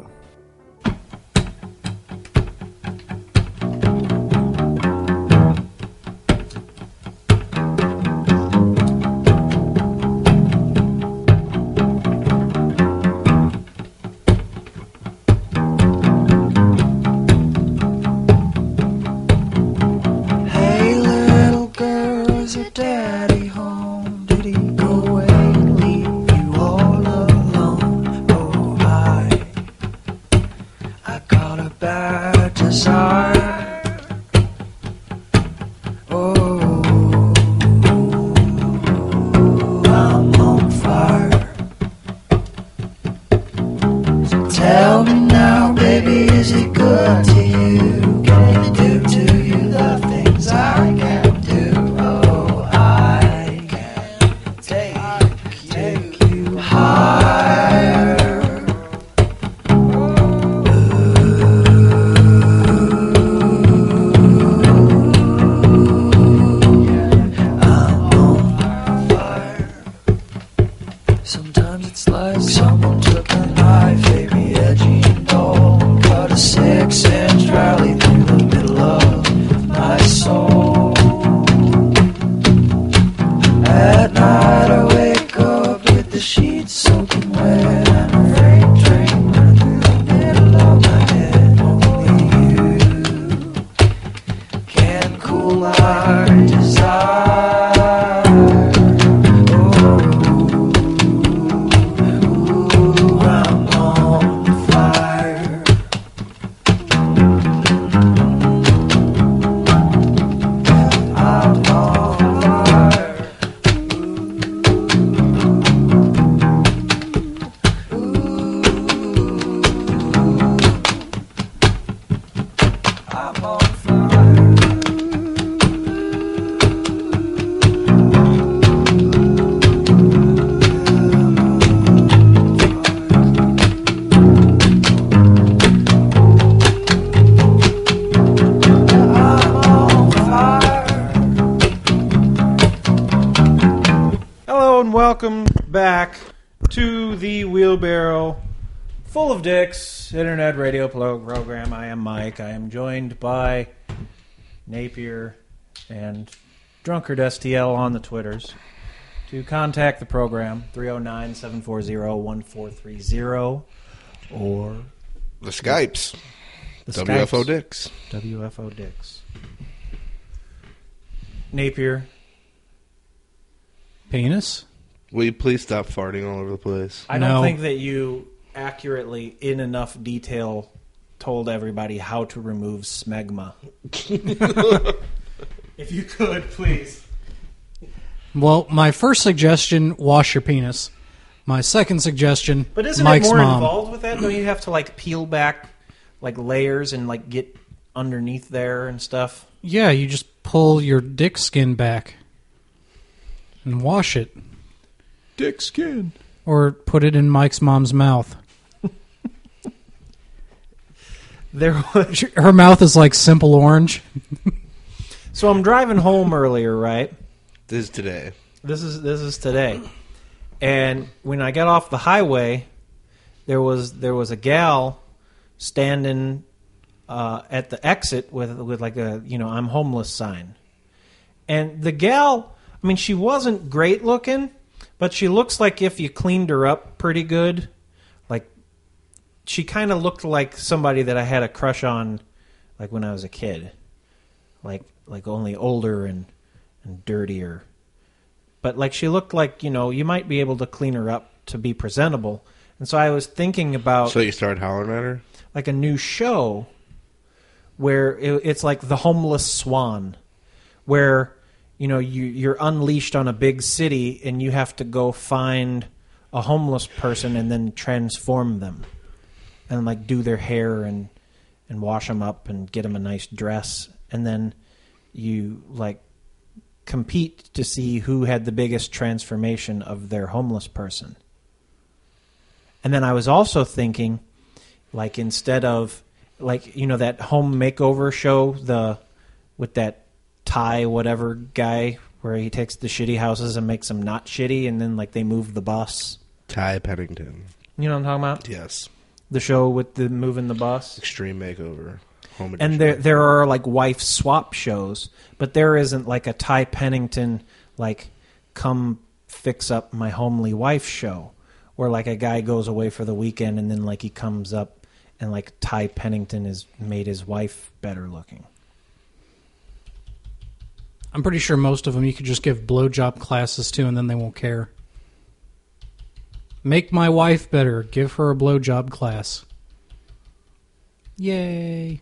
Welcome back to the Wheelbarrow Full of Dicks Internet Radio program. I am Mike. I am joined by Napier and Drunkard STL on the Twitters. To contact the program, 309-740-1430 or the Skypes. The WFO Skypes. Dicks. WFO Dicks. Napier. Penis? Will you please stop farting all over the place? I don't think that you accurately, in enough detail, told everybody how to remove smegma. If you could, please. Well, my first suggestion, wash your penis. My second suggestion, but isn't Mike's it more mom. involved with that? Don't you have to like peel back like layers and like get underneath there and stuff? Yeah, you just pull your dick skin back and wash it. Dick skin. Or put it in Mike's mom's mouth. There was, Her mouth is like Simple Orange. so I'm driving home earlier, right? This is today. This is today. And when I got off the highway, there was a gal standing at the exit with like a I'm homeless sign. And the gal, I mean, she wasn't great looking, but she looks like if you cleaned her up pretty good. Like, she kind of looked like somebody that I had a crush on, like when I was a kid. Like only older and dirtier. But like she looked like, you might be able to clean her up to be presentable. And so I was thinking about... So you started hollering at her? Like a new show where it's like The Homeless Swan, where you're unleashed on a big city and you have to go find a homeless person and then transform them and like do their hair and wash them up and get them a nice dress, and then you like compete to see who had the biggest transformation of their homeless person. And then I was also thinking, like, instead of like that home makeover show with that Ty whatever guy where he takes the shitty houses and makes them not shitty, and then like they move the bus. Ty Pennington. You know what I'm talking about? Yes. The show with the moving the bus. Extreme Makeover. Home and edition. there are like wife swap shows, but there isn't like a Ty Pennington like come fix up my homely wife show where like a guy goes away for the weekend and then like he comes up and like Ty Pennington has made his wife better looking. I'm pretty sure most of them you could just give blowjob classes to and then they won't care. Make my wife better. Give her a blowjob class. Yay.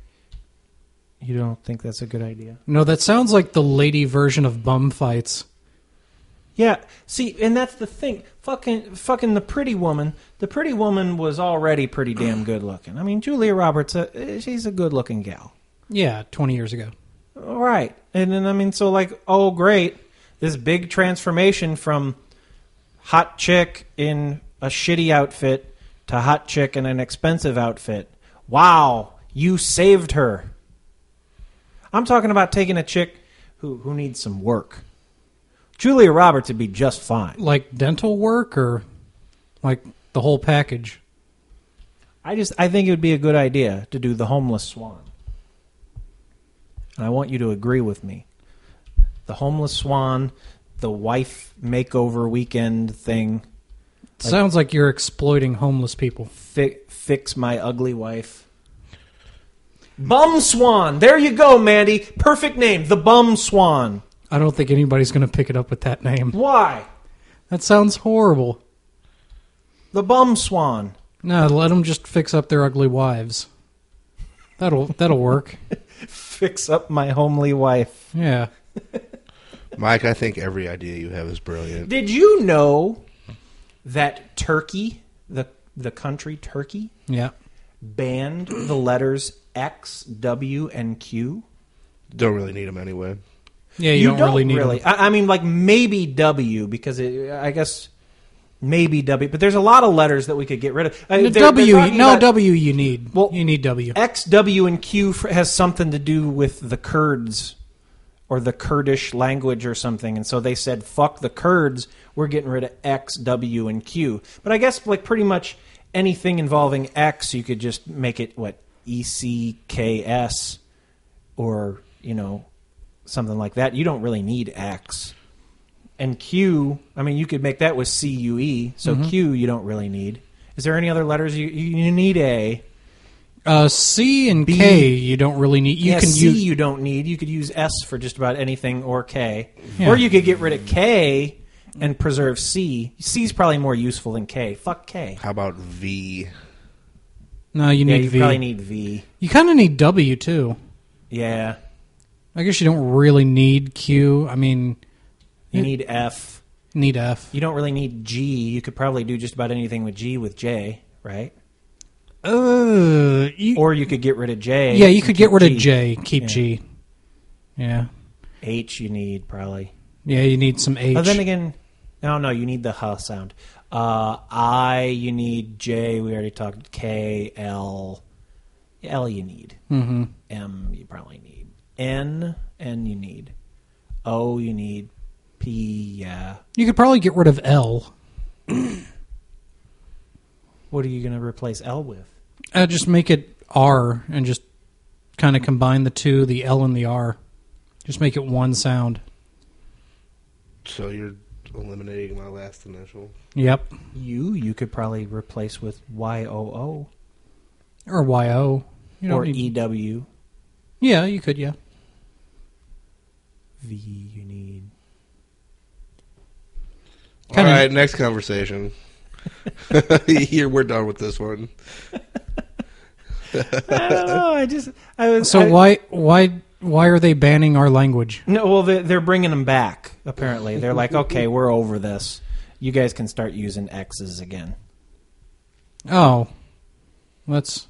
You don't think that's a good idea? No, that sounds like the lady version of bum fights. Yeah, see, and that's the thing. Fucking the Pretty Woman. The Pretty Woman was already pretty damn good looking. I mean, Julia Roberts, she's a good looking gal. Yeah, 20 years ago. All right. And then, I mean, so like, oh, great. This big transformation from hot chick in a shitty outfit to hot chick in an expensive outfit. Wow, you saved her. I'm talking about taking a chick who needs some work. Julia Roberts would be just fine. Like dental work or like the whole package? I think it would be a good idea to do The Homeless Swan. And I want you to agree with me. The Homeless Swan, the wife makeover weekend thing. Sounds like you're exploiting homeless people. Fix my ugly wife. Bum Swan. There you go, Mandy. Perfect name. The Bum Swan. I don't think anybody's going to pick it up with that name. Why? That sounds horrible. The Bum Swan. No, let them just fix up their ugly wives. That'll work. Fix up my homely wife. Yeah. Mike, I think every idea you have is brilliant. Did you know that Turkey, the country Turkey, yeah, banned the letters X, W, and Q? Don't really need them anyway. Yeah, you don't really need them. I mean, like maybe W, because I guess maybe W, but there's a lot of letters that we could get rid of. W you need. Well, you need W. X, W, and Q has something to do with the Kurds or the Kurdish language or something, and so they said, fuck the Kurds, we're getting rid of X, W, and Q. But I guess like pretty much anything involving X, you could just make it, ECKS or, something like that. You don't really need X. And Q, I mean, you could make that with CUE, so Q you don't really need. Is there any other letters you need? A? C and B, K you don't really need. You don't need. You could use S for just about anything or K. Yeah. Or you could get rid of K and preserve C. C's probably more useful than K. Fuck K. How about V? No, you need V. You probably need V. You kind of need W, too. Yeah. I guess you don't really need Q. I mean... You need F. Need F. You don't really need G. You could probably do just about anything with G with J, right? Or you could get rid of J. Yeah, you could get rid of J. Keep G. Yeah. H you need, probably. Yeah, you need some H. But then again... No, you need the H sound. I, you need J. We already talked. K, L, L you need. Mm-hmm. M you probably need. N you need. O you need. P, yeah. You could probably get rid of L. What are you going to replace L with? Just make it R and just kind of combine the two, the L and the R. Just make it one sound. So you're eliminating my last initial. Yep. You could probably replace with YOO. Or YO. Or EW. Yeah, you could, yeah. V you need. All right, next conversation. Here, we're done with this one. I don't know. So why are they banning our language? No, well, they're bringing them back. Apparently, they're like, okay, we're over this. You guys can start using X's again. Oh, that's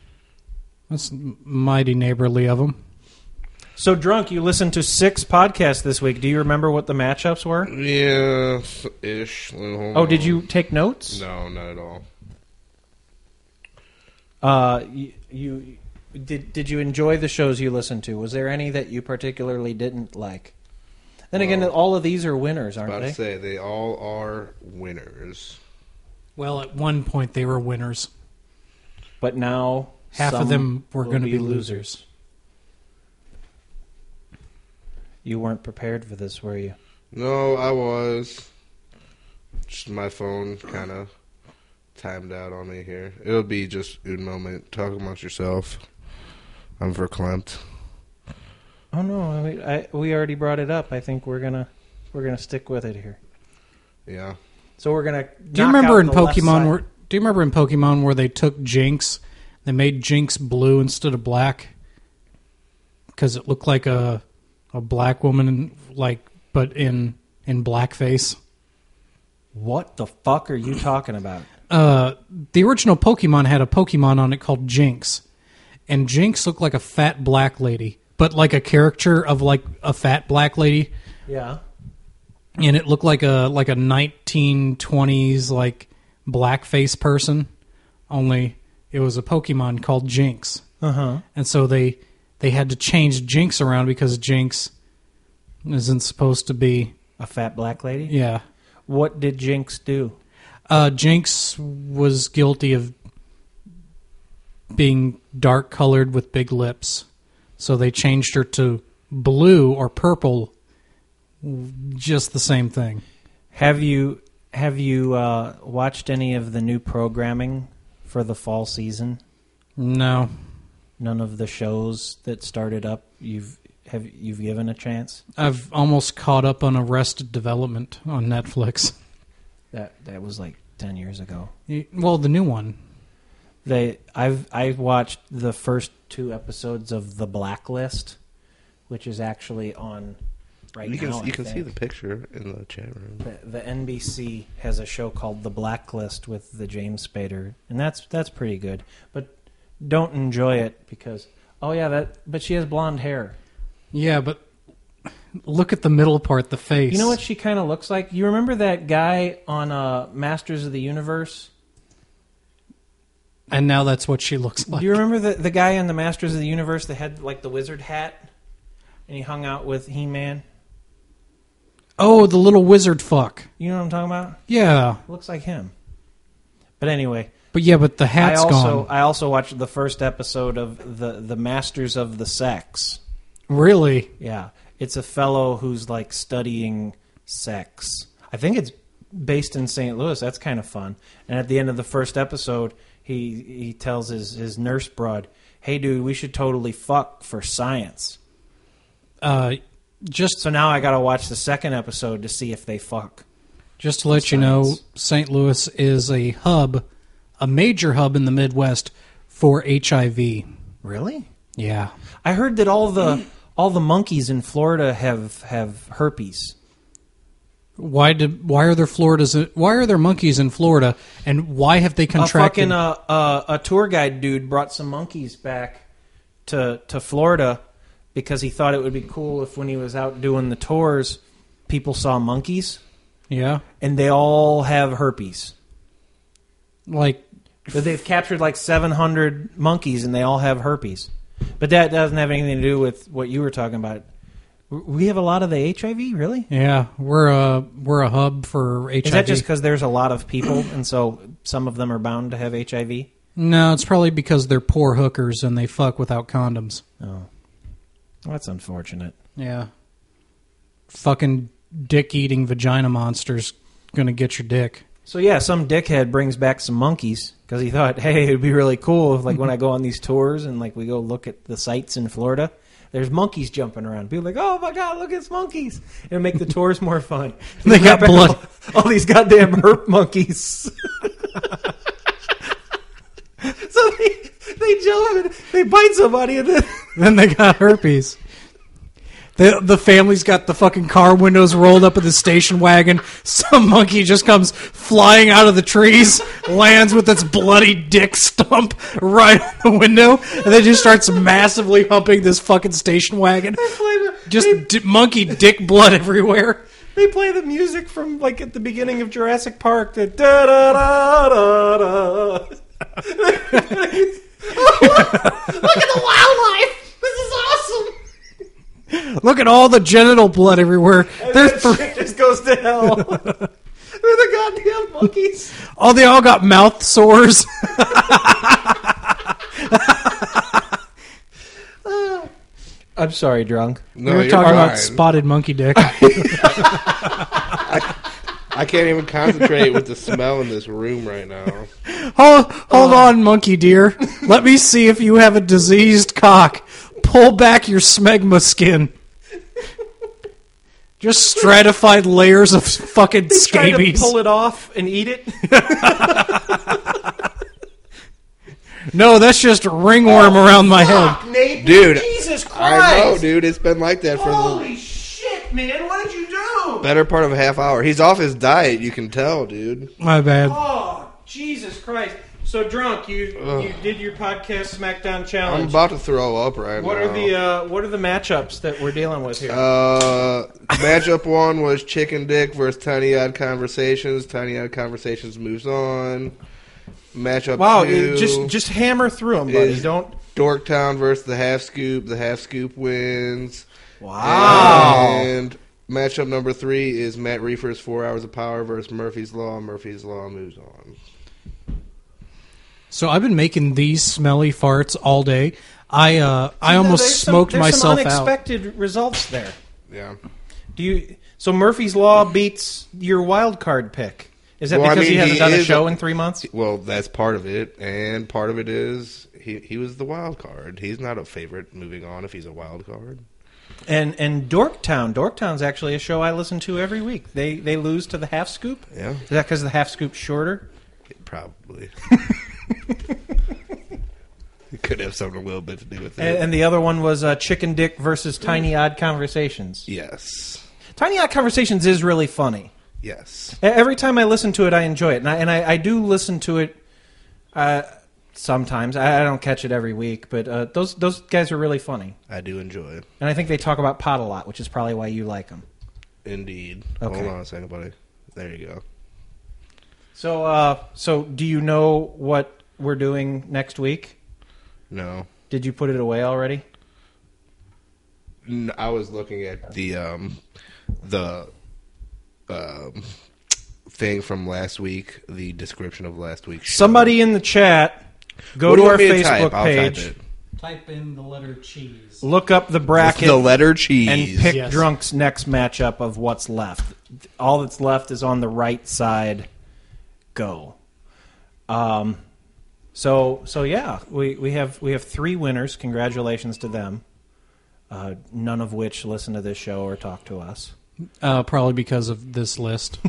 mighty neighborly of them. So, Drunk, you listened to 6 podcasts this week. Do you remember what the matchups were? Yeah, ish. Oh, did you take notes? No, not at all. Did you enjoy the shows you listened to? Was there any that you particularly didn't like? Then again, all of these are winners, aren't About they? to say they all are winners. Well, at one point they were winners. But now half of them were going to be losers. You weren't prepared for this, were you? No, I was. Just my phone kind of timed out on me here. It'll be just a moment. Talk amongst yourself. I'm verklempt. Oh no, we already brought it up. I think we're gonna stick with it here. Yeah. So we're gonna. Do you remember in Pokemon where they took Jinx, they made Jinx blue instead of black because it looked like a black woman, but in blackface? What the fuck are you talking about? The original Pokemon had a Pokemon on it called Jinx, and Jinx looked like a fat black lady, but like a caricature of like a fat black lady. Yeah. And it looked like a 1920s like blackface person, only it was a Pokemon called Jinx. Uh-huh. And so they had to change Jinx around because Jinx isn't supposed to be a fat black lady. Yeah. What did Jinx do? Jinx was guilty of being dark colored with big lips, so they changed her to blue or purple. Just the same thing. Have you watched any of the new programming for the fall season? No. None of the shows that started up. You've given a chance? I've almost caught up on Arrested Development on Netflix. That was like 10 years ago. Well, the new one. I've watched the first 2 episodes of The Blacklist, which is actually on right now. You can see the picture in the chat room. The NBC has a show called The Blacklist with the James Spader, and that's pretty good. But don't enjoy it because but she has blonde hair. Yeah, but look at the middle part, the face. You know what she kind of looks like? You remember that guy on Masters of the Universe? And now that's what she looks like. Do you remember the guy on the Masters of the Universe that had like the wizard hat? And he hung out with He-Man? Oh, the little wizard fuck. You know what I'm talking about? Yeah. Looks like him. But anyway. But the hat's gone. I also watched the first episode of the Masters of the Sex. Really? Yeah. It's a fellow who's like studying sex. I think it's based in St. Louis. That's kind of fun. And at the end of the first episode, he tells his nurse broad, "Hey, dude, we should totally fuck for science." So now I got to watch the second episode to see if they fuck. Just to let you know, St. Louis is a major hub in the Midwest for HIV. Really? Yeah. I heard that all the monkeys in Florida have herpes. Why are there monkeys in Florida, and why have they contracted? A tour guide dude brought some monkeys back to Florida because he thought it would be cool if when he was out doing the tours, people saw monkeys. Yeah. And they all have herpes. Like But they've captured like 700 monkeys, and they all have herpes. But that doesn't have anything to do with what you were talking about. We have a lot of the HIV, really? Yeah, we're a hub for HIV. Is that just because there's a lot of people, and so some of them are bound to have HIV? No, it's probably because they're poor hookers and they fuck without condoms. Oh. Well, that's unfortunate. Yeah. Fucking dick-eating vagina monster's gonna get your dick. So yeah, some dickhead brings back some monkeys because he thought, hey, it'd be really cool if, like, when I go on these tours and like we go look at the sites in Florida, there's monkeys jumping around. People are like, oh my god, look, it's monkeys! It'll make the tours more fun. They got blood. All these goddamn herp monkeys. So they jump and they bite somebody, and then they got herpes. The family's got the fucking car windows rolled up in the station wagon. Some monkey just comes flying out of the trees, lands with its bloody dick stump right on the window, and then just starts massively humping this fucking station wagon. Monkey dick blood everywhere. They play the music from, like, at the beginning of Jurassic Park. The da da da da da. Look at the wildlife! This is awesome! Look at all the genital blood everywhere. Shit just goes to hell. They're the goddamn monkeys. Oh, they all got mouth sores. I'm sorry, drunk. No, we were talking about spotted monkey dick. I can't even concentrate with the smell in this room right now. Hold on, monkey dear. Let me see if you have a diseased cock. Pull back your smegma skin. Just stratified layers of fucking scabies. Try to pull it off and eat it. No, that's just a ringworm around my head. Nate, dude, Jesus Christ! I know, dude. It's been like that for Holy shit, man! What did you do? Better part of a half hour. He's off his diet. You can tell, dude. My bad. Oh, Jesus Christ! So drunk, you did your podcast Smackdown Challenge. I'm about to throw up right now. What are the matchups that we're dealing with here? Matchup one was Chicken Dick versus Tiny Odd Conversations. Tiny Odd Conversations moves on. Matchup two. Just hammer through them, buddy. Don't. Dorktown versus the Half Scoop. The Half Scoop wins. Wow. And matchup number 3 is Matt Reefer's 4 Hours of Power versus Murphy's Law. Murphy's Law moves on. So I've been making these smelly farts all day. I almost smoked myself out. There's some unexpected results there. Yeah. So Murphy's Law beats your wild card pick? Is that because he hasn't done a show in 3 months? Well, that's part of it, and part of it is he was the wild card. He's not a favorite moving on if he's a wild card. And Dorktown's actually a show I listen to every week. They lose to the Half Scoop. Yeah. Is that because the Half Scoop's shorter? Probably. It could have something a little bit to do with it. And the other one was Chicken Dick versus Tiny Odd Conversations. Yes. Tiny Odd Conversations is really funny. Yes. Every time I listen to it, I enjoy it. And I do listen to it sometimes. I don't catch it every week, but those guys are really funny. I do enjoy it. And I think they talk about pot a lot, which is probably why you like them. Indeed. Okay. Hold on a second, buddy. There you go. So do you know what we're doing next week? No. Did you put it away already? I was looking at the thing from last week, the description of last week's show. Somebody in the chat, go to our Facebook page. Type in the letter cheese. Look up the bracket. The letter cheese. And pick Drunk's next matchup of what's left. All that's left is on the right side. Go. So yeah, we have 3 winners. Congratulations to them. None of which listen to this show or talk to us. Probably because of this list.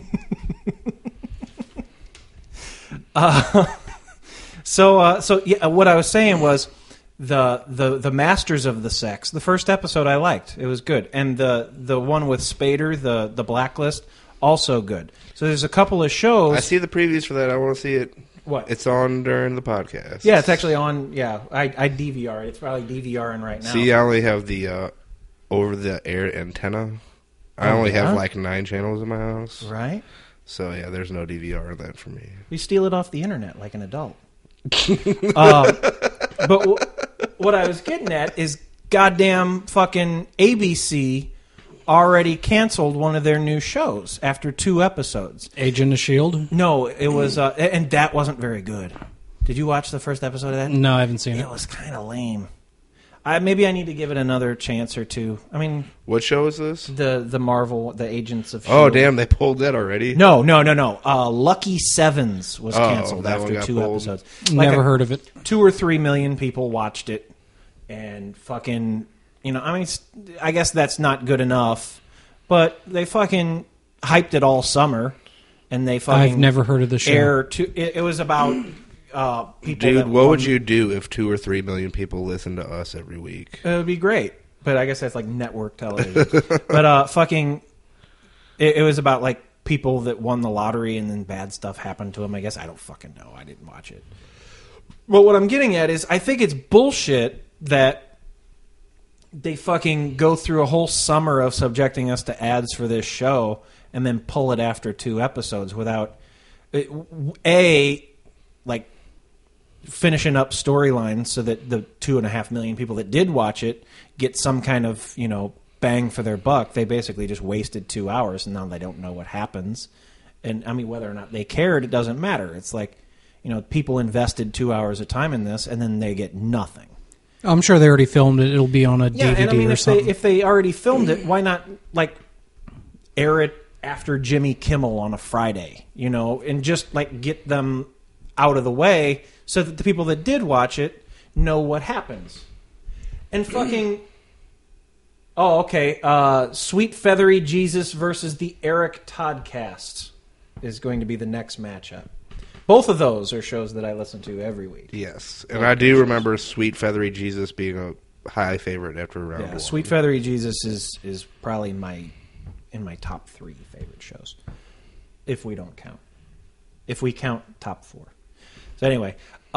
So yeah, what I was saying was the Masters of the Sex. The first episode I liked. It was good, and the one with Spader, the Blacklist, also good. So there's a couple of shows. I see the previews for that. I want to see it. What? It's on during the podcast. Yeah, it's actually on. Yeah, I DVR it. It's probably DVRing right now. See, I only have the over-the-air antenna. I only have like 9 channels in my house. Right. So yeah, there's no DVR in that for me. We steal it off the internet like an adult. But what I was getting at is goddamn fucking ABC already canceled one of their new shows after 2 episodes. Agent of S.H.I.E.L.D.? No, it was, and that wasn't very good. Did you watch the first episode of that? No, I haven't seen it. It was kind of lame. Maybe I need to give it another chance or two. I mean, what show is this? The Marvel, the Agents of S.H.I.E.L.D. Oh, damn, they pulled that already? No. Lucky Sevens was canceled after 2 episodes. Never heard of it. 2 or 3 million people watched it, and fucking, I mean, I guess that's not good enough, but they fucking hyped it all summer, and they fucking I've never heard of the show. It was about people. Dude, what would you do if 2 or 3 million people listened to us every week? It would be great, but I guess that's like network television. But fucking, it was about like people that won the lottery and then bad stuff happened to them. I guess I don't fucking know. I didn't watch it. But what I'm getting at is, I think it's bullshit that they fucking go through a whole summer of subjecting us to ads for this show and then pull it after 2 episodes without like finishing up storylines so that the 2.5 million people that did watch it get some kind of, bang for their buck. They basically just wasted 2 hours, and now they don't know what happens. And I mean, whether or not they cared, it doesn't matter. It's like, people invested 2 hours of time in this, and then they get nothing. I'm sure they already filmed it. It'll be on a DVD and I mean, or something. if they already filmed it, why not like air it after Jimmy Kimmel on a Friday, and just like get them out of the way so that the people that did watch it know what happens. And fucking, Sweet Feathery Jesus versus the Eric Toddcast is going to be the next matchup. Both of those are shows that I listen to every week. Yes, and I do remember Sweet Feathery Jesus being a high favorite after round 1. Sweet Feathery Jesus is probably in my top 3 favorite shows, if we don't count. If we count top 4. So anyway,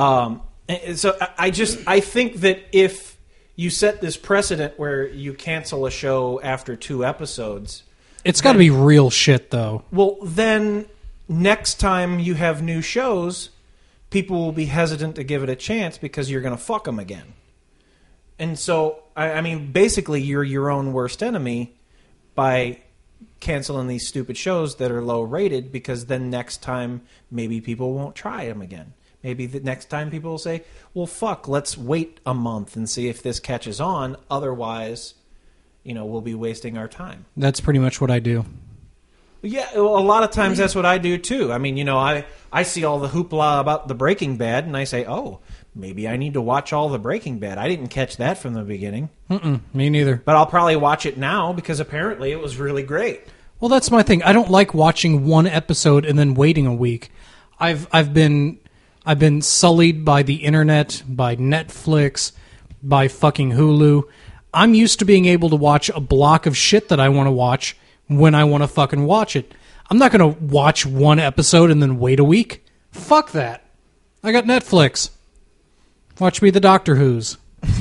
so I think that if you set this precedent where you cancel a show after 2 episodes, it's got to be real shit, though. Well, then next time you have new shows, people will be hesitant to give it a chance because you're going to fuck them again. And so, I mean, basically, you're your own worst enemy by canceling these stupid shows that are low rated, because then next time maybe people won't try them again. Maybe the next time people will say, well, fuck, let's wait a month and see if this catches on. Otherwise, we'll be wasting our time. That's pretty much what I do. Yeah, well, a lot of times that's what I do too. I mean, I see all the hoopla about the Breaking Bad, and I say, oh, maybe I need to watch all the Breaking Bad. I didn't catch that from the beginning. Me neither. But I'll probably watch it now because apparently it was really great. Well, that's my thing. I don't like watching one episode and then waiting a week. I've been sullied by the internet, by Netflix, by fucking Hulu. I'm used to being able to watch a block of shit that I want to watch when I want to fucking watch it. I'm not going to watch one episode and then wait a week. Fuck that. I got Netflix. Watch me the Doctor Who's.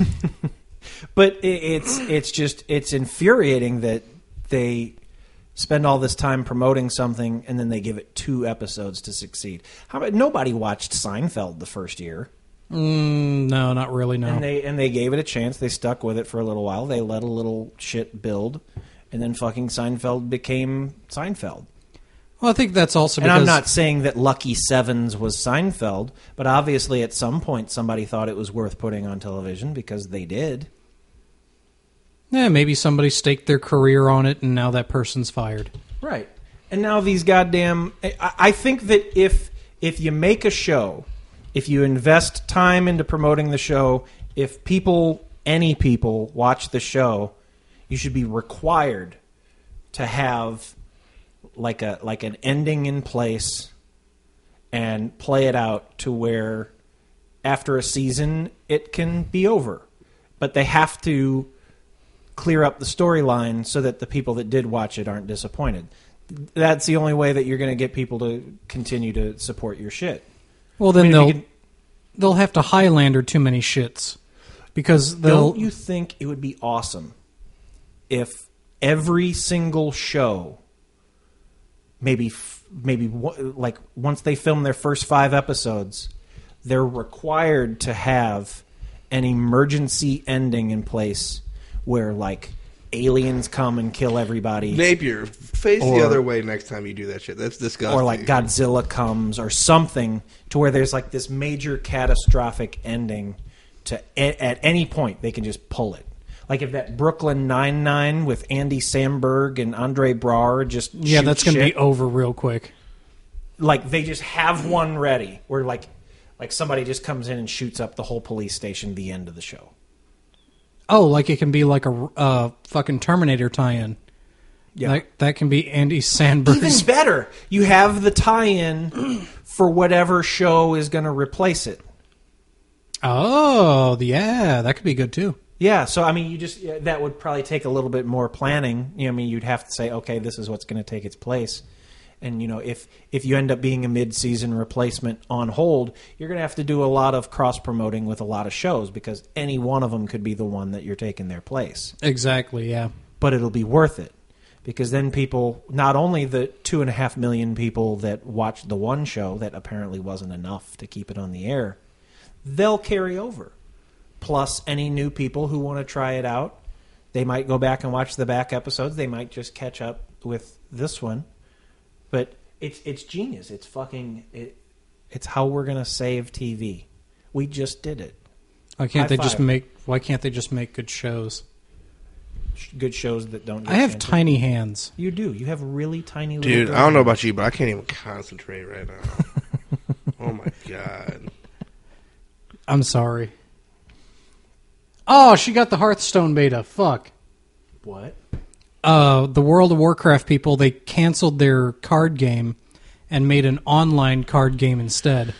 But it's infuriating that they spend all this time promoting something and then they give it 2 episodes to succeed. Nobody watched Seinfeld the first year. No, not really. No. And they gave it a chance. They stuck with it for a little while. They let a little shit build, and then fucking Seinfeld became Seinfeld. Well, I think that's also because... And I'm not saying that Lucky Sevens was Seinfeld, but obviously at some point somebody thought it was worth putting on television because they did. Yeah, maybe somebody staked their career on it, and now that person's fired. Right. And now these goddamn... I think that if you make a show, if you invest time into promoting the show, if any people watch the show, you should be required to have like an ending in place and play it out to where after a season it can be over. But they have to clear up the storyline so that the people that did watch it aren't disappointed. That's the only way that you're going to get people to continue to support your shit. Well, then they'll have to Highlander too many shits because Don't you think it would be awesome if every single show, maybe like once they film their first 5 episodes, they're required to have an emergency ending in place where, like, aliens come and kill everybody. Napier, face the other way next time you do that shit. That's disgusting. Or, like, Godzilla comes or something to where there's, like, this major catastrophic ending to at any point they can just pull it. Like, if that Brooklyn Nine-Nine with Andy Samberg and Andre Braugher just Yeah, that's going to be over real quick. Like, they just have one ready where, like somebody just comes in and shoots up the whole police station, the end of the show. Oh, like it can be like a fucking Terminator tie-in. Yeah. That can be Andy Samberg's. Even better, you have the tie-in for whatever show is going to replace it. Oh, yeah, that could be good too. Yeah, so I mean, that would probably take a little bit more planning. You know, I mean, you'd have to say, okay, this is what's going to take its place. And, you know, if you end up being a mid-season replacement on hold, you're going to have to do a lot of cross-promoting with a lot of shows because any one of them could be the one that you're taking their place. Exactly, yeah. But it'll be worth it because then people, not only the 2.5 million people that watched the one show that apparently wasn't enough to keep it on the air, they'll carry over. Plus any new people who want to try it out. They might go back and watch the back episodes. They might just catch up with this one. But it's genius. It's fucking it's how we're gonna save TV. We just did it. Why can't they just make good shows? Good shows that don't. I have tiny hands. You do. You have really tiny. Little Dude, I don't know about you, but I can't even concentrate right now. Oh my god. I'm sorry. Oh, she got the Hearthstone beta. Fuck. What? The World of Warcraft people, they canceled their card game and made an online card game instead.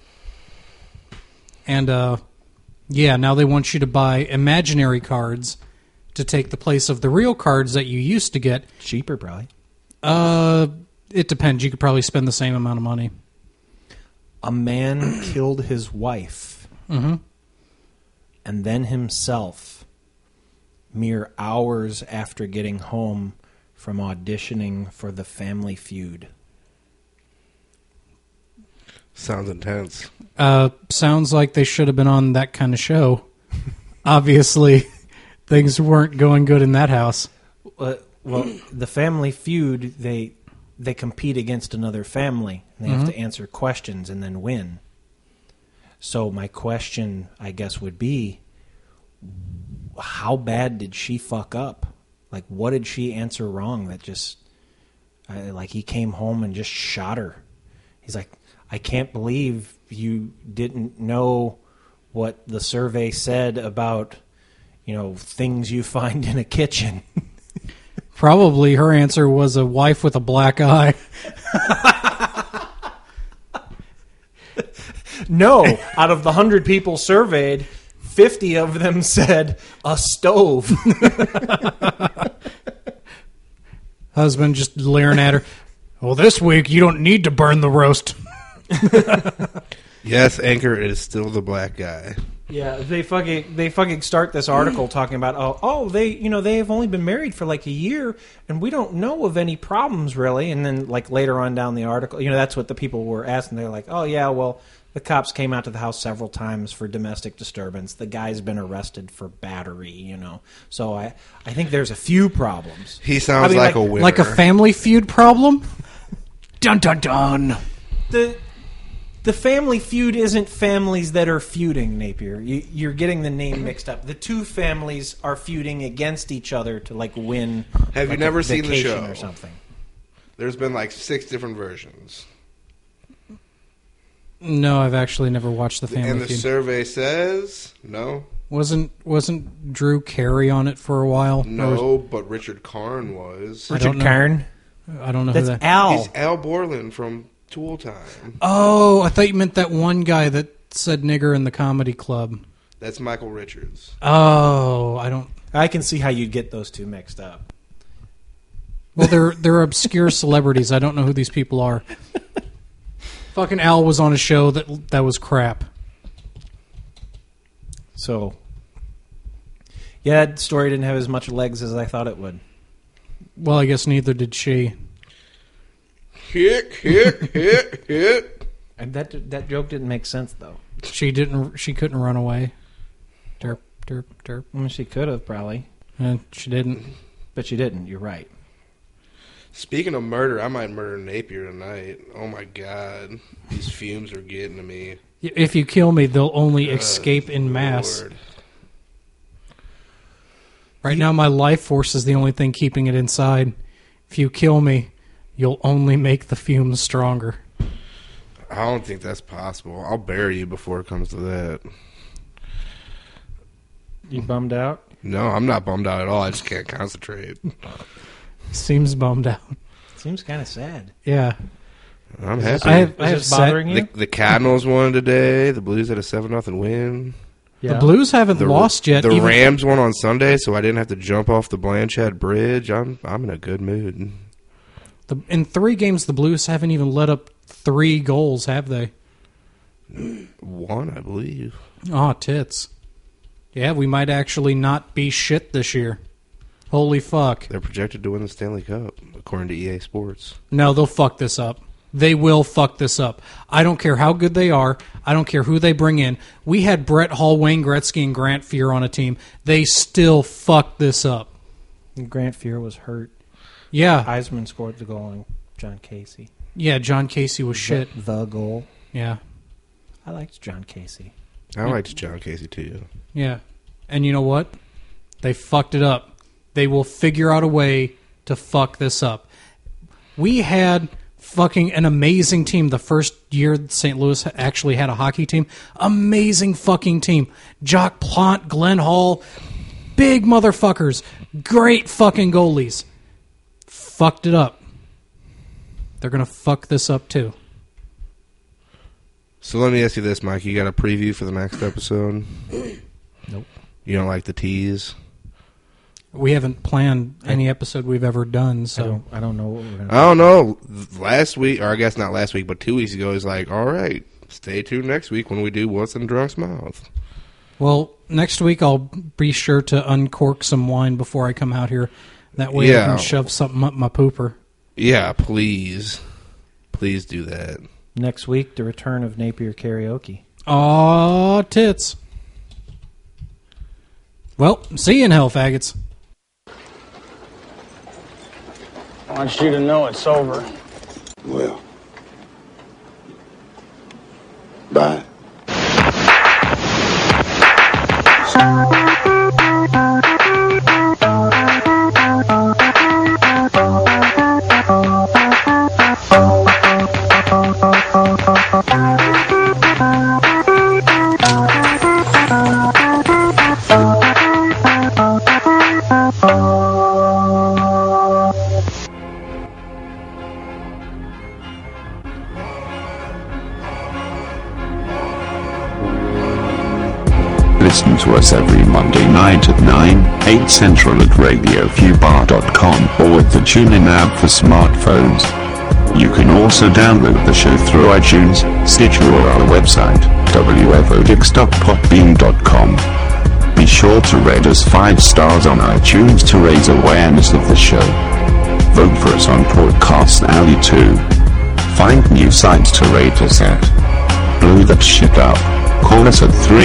And, yeah, now they want you to buy imaginary cards to take the place of the real cards that you used to get. Cheaper, probably. It depends. You could probably spend the same amount of money. A man killed his wife. Mm-hmm. And then himself mere hours after getting home from auditioning for The Family Feud. Sounds intense. Sounds like they should have been on that kind of show. Obviously, things weren't going good in that house. Well, The Family Feud, they compete against another family. And they have to answer questions and then win. So my question, I guess, would be, how bad did she fuck up? Like, what did she answer wrong that just... like, he came home and just shot her. He's like, I can't believe you didn't know what the survey said about, you know, things you find in a kitchen. Probably her answer was a wife with a black eye. No, out of the 100 people surveyed, 50 of them said a stove. Husband just leering at her. Well, this week you don't need to burn the roast. Yes, Anchor is still the black guy. Yeah, they fucking start this article talking about they have only been married for like a year and we don't know of any problems really. And then like later on down the article, that's what the people were asking. They're like, oh yeah, well, the cops came out to the house several times for domestic disturbance. The guy's been arrested for battery, So I think there's a few problems. He sounds like a winner. Like a Family Feud problem? Dun dun dun. The Family Feud isn't families that are feuding, Napier. You're getting the name mixed up. The two families are feuding against each other to like win. Have you never seen the show or something? There's been like 6 different versions. No, I've actually never watched the Family Feud. And the survey says no. Wasn't Drew Carey on it for a while? No, but Richard Karn was. Richard Karn? I don't know That's who that. Al. He's Al Borland from Tool Time. Oh, I thought you meant that one guy that said nigger in the comedy club. That's Michael Richards. Oh, I can see how you'd get those two mixed up. Well, they're obscure celebrities. I don't know who these people are. Fucking Al was on a show that was crap. So, yeah, the story didn't have as much legs as I thought it would. Well, I guess neither did she. Hit. And that joke didn't make sense though. She couldn't run away. Derp, derp, derp. I mean, she could have probably, And she didn't. but she didn't. You're right. Speaking of murder, I might murder Napier tonight. Oh my god, these fumes are getting to me. If you kill me, they'll only escape in mass. Lord. Right now, my life force is the only thing keeping it inside. If you kill me, you'll only make the fumes stronger. I don't think that's possible. I'll bury you before it comes to that. You bummed out? No, I'm not bummed out at all. I just can't concentrate. Seems bummed out. Seems kind of sad. Yeah. I'm happy. I have Is this set- bothering you? The Cardinals won today. The Blues had a 7-0 win. The Blues haven't lost yet. The even- Rams won on Sunday, so I didn't have to jump off the Blanchard Bridge. I'm in a good mood. In 3 games, the Blues haven't even let up 3 goals, have they? 1, I believe. Oh, tits. Yeah, we might actually not be shit this year. Holy fuck. They're projected to win the Stanley Cup, according to EA Sports. No, they'll fuck this up. They will fuck this up. I don't care how good they are. I don't care who they bring in. We had Brett Hull, Wayne Gretzky, and Grant Fuhr on a team. They still fucked this up. Grant Fuhr was hurt. Yeah. Heisman scored the goal on John Casey. Yeah, John Casey was shit. The goal. Yeah. I liked John Casey. I liked John Casey, too. Yeah. And you know what? They fucked it up. They will figure out a way to fuck this up. We had fucking an amazing team the first year St. Louis actually had a hockey team. Amazing fucking team. Jock Plant, Glenn Hall, big motherfuckers. Great fucking goalies. Fucked it up. They're going to fuck this up too. So let me ask you this, Mike. You got a preview for the next episode? Nope. You don't like the tease? We haven't planned any episode we've ever done, so I don't know what we're going to I don't know. Last week, or I guess not last week, but 2 weeks ago, he's like, all right, stay tuned next week when we do What's in Drunk's Mouth. Well, next week I'll be sure to uncork some wine before I come out here. That way I can shove something up my pooper. Yeah, please. Please do that. Next week, the return of Napier Karaoke. Aw, tits. Well, see you in hell, faggots. I want you to know it's over. Well, bye. Listen to us every Monday night at 9, 8 Central at RadioFubar.com or with the TuneIn app for smartphones. You can also download the show through iTunes, Stitcher or our website, wfodix.podbean.com. Be sure to rate us 5 stars on iTunes to raise awareness of the show. Vote for us on Podcast Alley too. Find new sites to rate us at. Blow that shit up. Call us at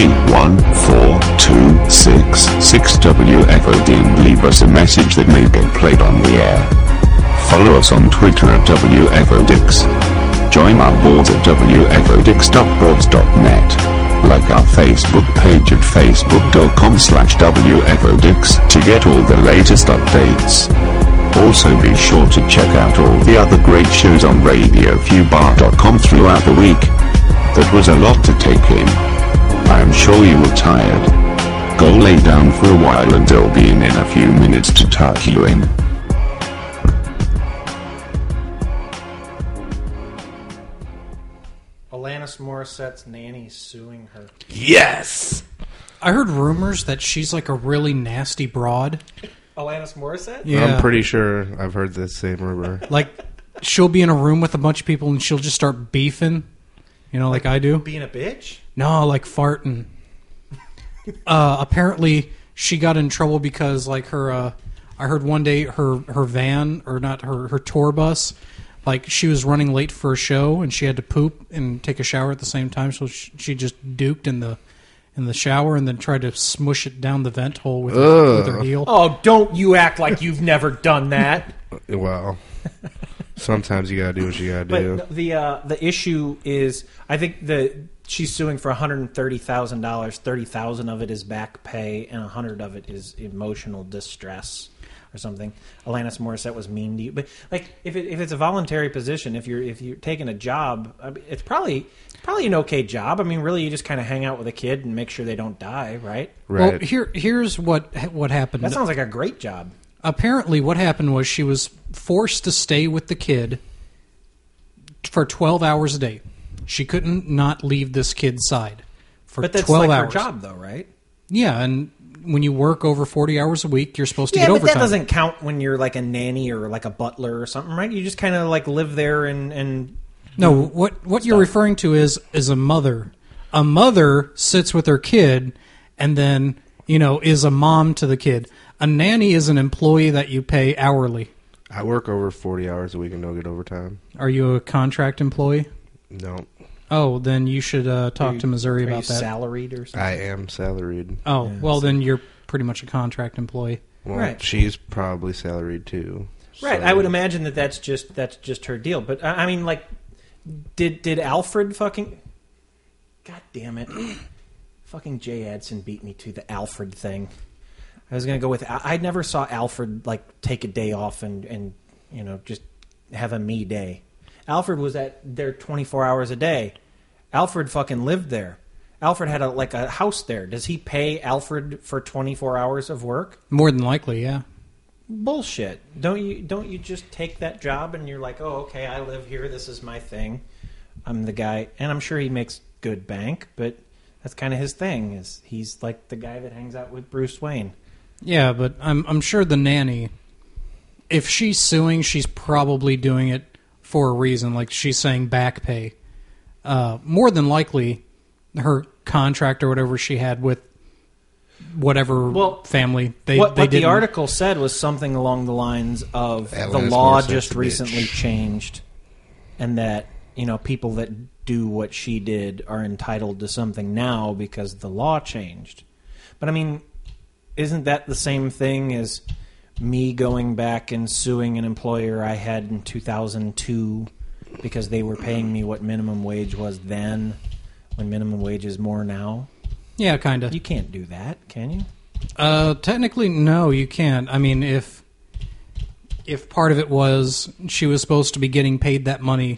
314-266-WFOD and leave us a message that may get played on the air. Follow us on Twitter at WFODix. Join our boards at wfodix.boards.net. Like our Facebook page at facebook.com/WFODix to get all the latest updates. Also be sure to check out all the other great shows on RadioFubar.com throughout the week. That was a lot to take in. I am sure you were tired. Go lay down for a while and I'll be in a few minutes to tuck you in. Alanis Morissette's nanny suing her. Yes! I heard rumors that she's like a really nasty broad. Alanis Morissette? Yeah. I'm pretty sure I've heard this same rumor. Like, she'll be in a room with a bunch of people and she'll just start beefing. You know, like I do. Being a bitch? No, like farting. Apparently, she got in trouble because, like, her. I heard one day her van, or not her tour bus, Like, she was running late for a show, and she had to poop and take a shower at the same time, so she just duked in the shower and then tried to smush it down the vent hole with her heel. Oh, don't you act like you've never done that. Well, sometimes you gotta do what you gotta do. But the issue is, I think she's suing for $130,000. $30,000 of it is back pay, and $100,000 of it is emotional distress or something. Alanis Morissette was mean to you, but like if it's a voluntary position, if you're taking a job, I mean, it's probably an okay job. I mean, really, you just kind of hang out with a kid and make sure they don't die, right? Well, here's what happened. That sounds like a great job. Apparently, what happened was she was forced to stay with the kid for 12 hours a day. She couldn't not leave this kid's side for 12 hours. But that's like her job, though, right? Yeah, and when you work over 40 hours a week, you're supposed to get overtime. Yeah, but that doesn't count when you're like a nanny or like a butler or something, right? You just kind of like live there and no, what you're referring to is a mother. A mother sits with her kid and then, is a mom to the kid. A nanny is an employee that you pay hourly. I work over 40 hours a week and don't get overtime. Are you a contract employee? No. Oh, then you should talk to Missouri about that. Salaried or something? I am salaried. Oh, well, then you're pretty much a contract employee. Well, right. She's probably salaried too. Right. So. I would imagine that's just her deal. But I mean, like, did Alfred fucking? God damn it! Fucking Jay Adson beat me to the Alfred thing. I was gonna go with. I never saw Alfred like take a day off and just have a me day. Alfred was there 24 hours a day. Alfred fucking lived there. Alfred had a house there. Does he pay Alfred for 24 hours of work? More than likely, yeah. Bullshit. Don't you just take that job and you're like, oh, okay, I live here. This is my thing. I'm the guy, and I'm sure he makes good bank, but that's kind of his thing. Is he's like the guy that hangs out with Bruce Wayne. Yeah, but I'm sure the nanny, if she's suing, she's probably doing it for a reason. Like she's saying back pay. More than likely, her contract or whatever she had with whatever family what the article said was something along the lines of the law just recently changed, and that people that do what she did are entitled to something now because the law changed. But I mean, isn't that the same thing as me going back and suing an employer I had in 2002 because they were paying me what minimum wage was then, when minimum wage is more now? Yeah, kind of. You can't do that, can you? Technically, no, you can't. I mean, if part of it was she was supposed to be getting paid that money,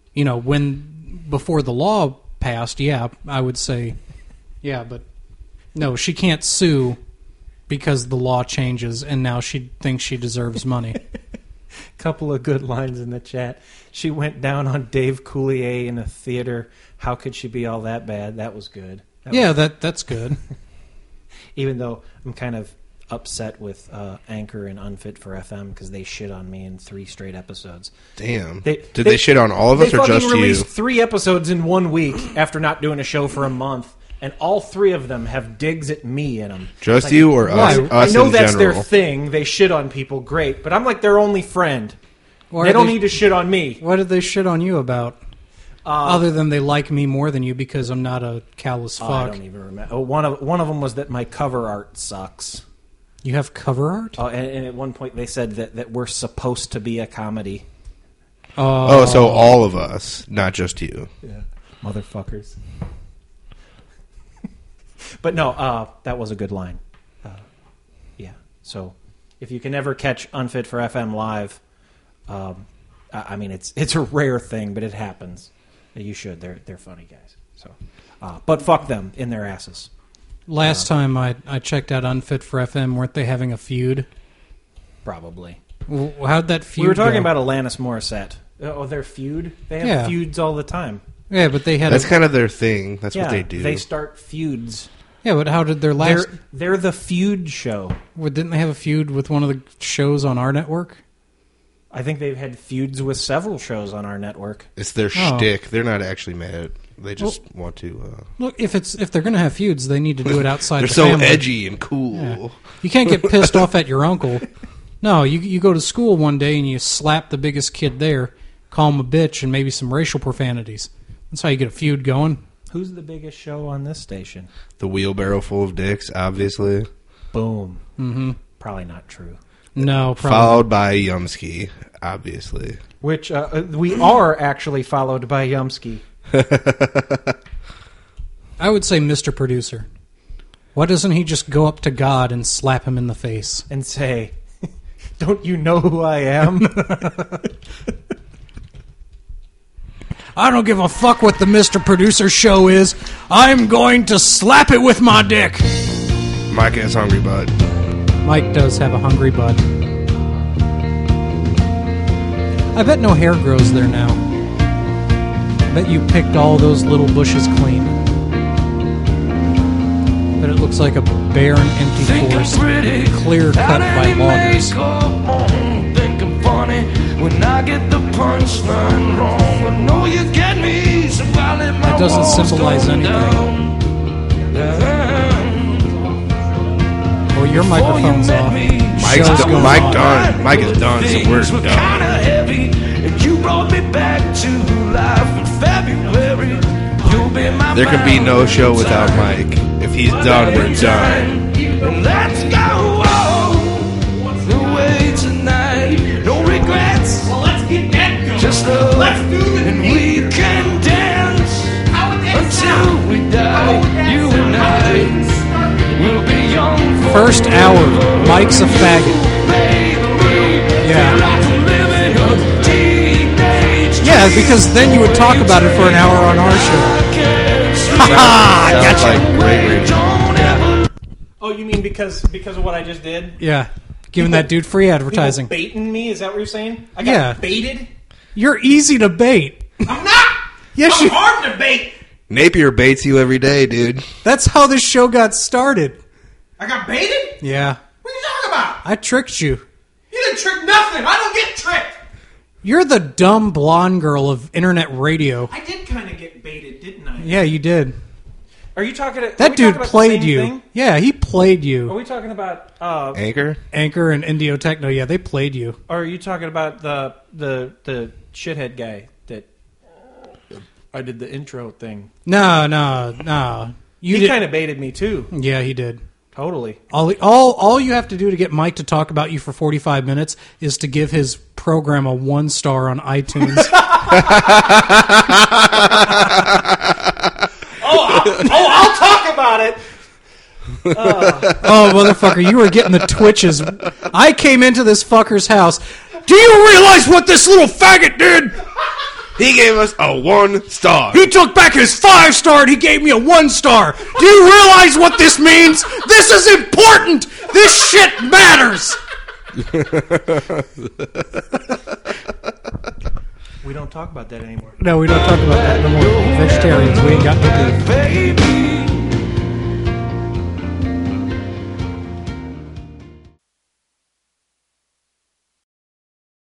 before the law passed, yeah, I would say, yeah, but no, she can't sue because the law changes and now she thinks she deserves money. Couple of good lines in the chat. She went down on Dave Coulier in a theater. How could she be all that bad? That was good. That's good. Even though I'm kind of upset with Anchor and Unfit for FM because they shit on me in 3 straight episodes. Damn. Did they shit on all of us or just you? They released 3 episodes in 1 week after not doing a show for a month, and all 3 of them have digs at me in them. Just you or us? I know in that's general. their thing. They shit on people, great, but I'm like their only friend. They don't need to shit on me. What did they shit on you about? Other than they like me more than you because I'm not a callous fuck. I don't even remember. One of them was that my cover art sucks. You have cover art? And at one point they said that we're supposed to be a comedy. So all of us, not just you. Yeah. Motherfuckers. But no, that was a good line. Yeah. So if you can ever catch Unfit for FM live, I mean it's a rare thing, but it happens. You should. They're funny guys. So, but fuck them in their asses. Last time I checked out Unfit for FM, weren't they having a feud? Probably. How'd that feud We were talking go? about Alanis Morissette. Their feud? They have feuds all the time. Yeah, but they had... That's kind of their thing. That's what they do. They start feuds. Yeah, but how did their last... They're the feud show. Well, didn't they have a feud with one of the shows on our network? I think they've had feuds with several shows on our network. It's their shtick. They're not actually mad. They just want to... Look, if they're going to have feuds, they need to do it outside the family. They're so edgy and cool. Yeah. You can't get pissed off at your uncle. No, you go to school one day and you slap the biggest kid there, call him a bitch and maybe some racial profanities. That's how you get a feud going. Who's the biggest show on this station? The Wheelbarrow Full of Dicks, obviously. Boom. Mm-hmm. Probably not true. No, probably. Followed by Yumsky, obviously. Which we are actually followed by Yumsky. I would say Mr. Producer. Why doesn't he just go up to God and slap him in the face? And say, don't you know who I am? I don't give a fuck what the Mr. Producer show is. I'm going to slap it with my dick. Mike has hungry butt. Mike does have a hungry butt. I bet no hair grows there now. I bet you picked all those little bushes clean. But it looks like a barren, empty forest, clear cut by loggers. When I get the punchline wrong, I know you get me. So that doesn't symbolize anything. Oh, your microphone's off. Mike done. Mike is done, so we're done. Heavy, and you brought me back to life in February. You'll be my there can be no show without Mike. If he's done, we're done. Let's go away tonight. No regrets. Well, let's get that going. Just love. Let's do it. And we can dance until we die. You and I will be young. First hour, Mike's a faggot. Yeah. Yeah, because then you would talk about it for an hour on our show. Ha! Gotcha. Oh, you mean because of what I just did? Yeah. Giving that dude free advertising. People baiting me? Is that what you're saying? I got baited? You're easy to bait. I'm not! Yes, I'm hard to bait! Napier baits you every day, dude. That's how this show got started. I got baited? Yeah. What are you talking about? I tricked you. You didn't trick nothing. I don't get tricked. You're the dumb blonde girl of internet radio. I did kind of get baited, didn't I? Yeah, you did. Are you talking? That dude played you. Thing? Yeah, he played you. Are we talking about Anchor and Indio Techno? Yeah, they played you. Or are you talking about the shithead guy that I did the intro thing? No. He kind of baited me too. Yeah, he did. Totally. All you have to do to get Mike to talk about you for 45 minutes is to give his program a 1-star on iTunes. I'll talk about it. Oh, motherfucker, you were getting the twitches. I came into this fucker's house. Do you realize what this little faggot did? He gave us a 1-star. He took back his 5-star and he gave me a 1-star. Do you realize what this means? This is important. This shit matters. We don't talk about that anymore. No, we don't talk about that no more. Vegetarians, we ain't got no beef.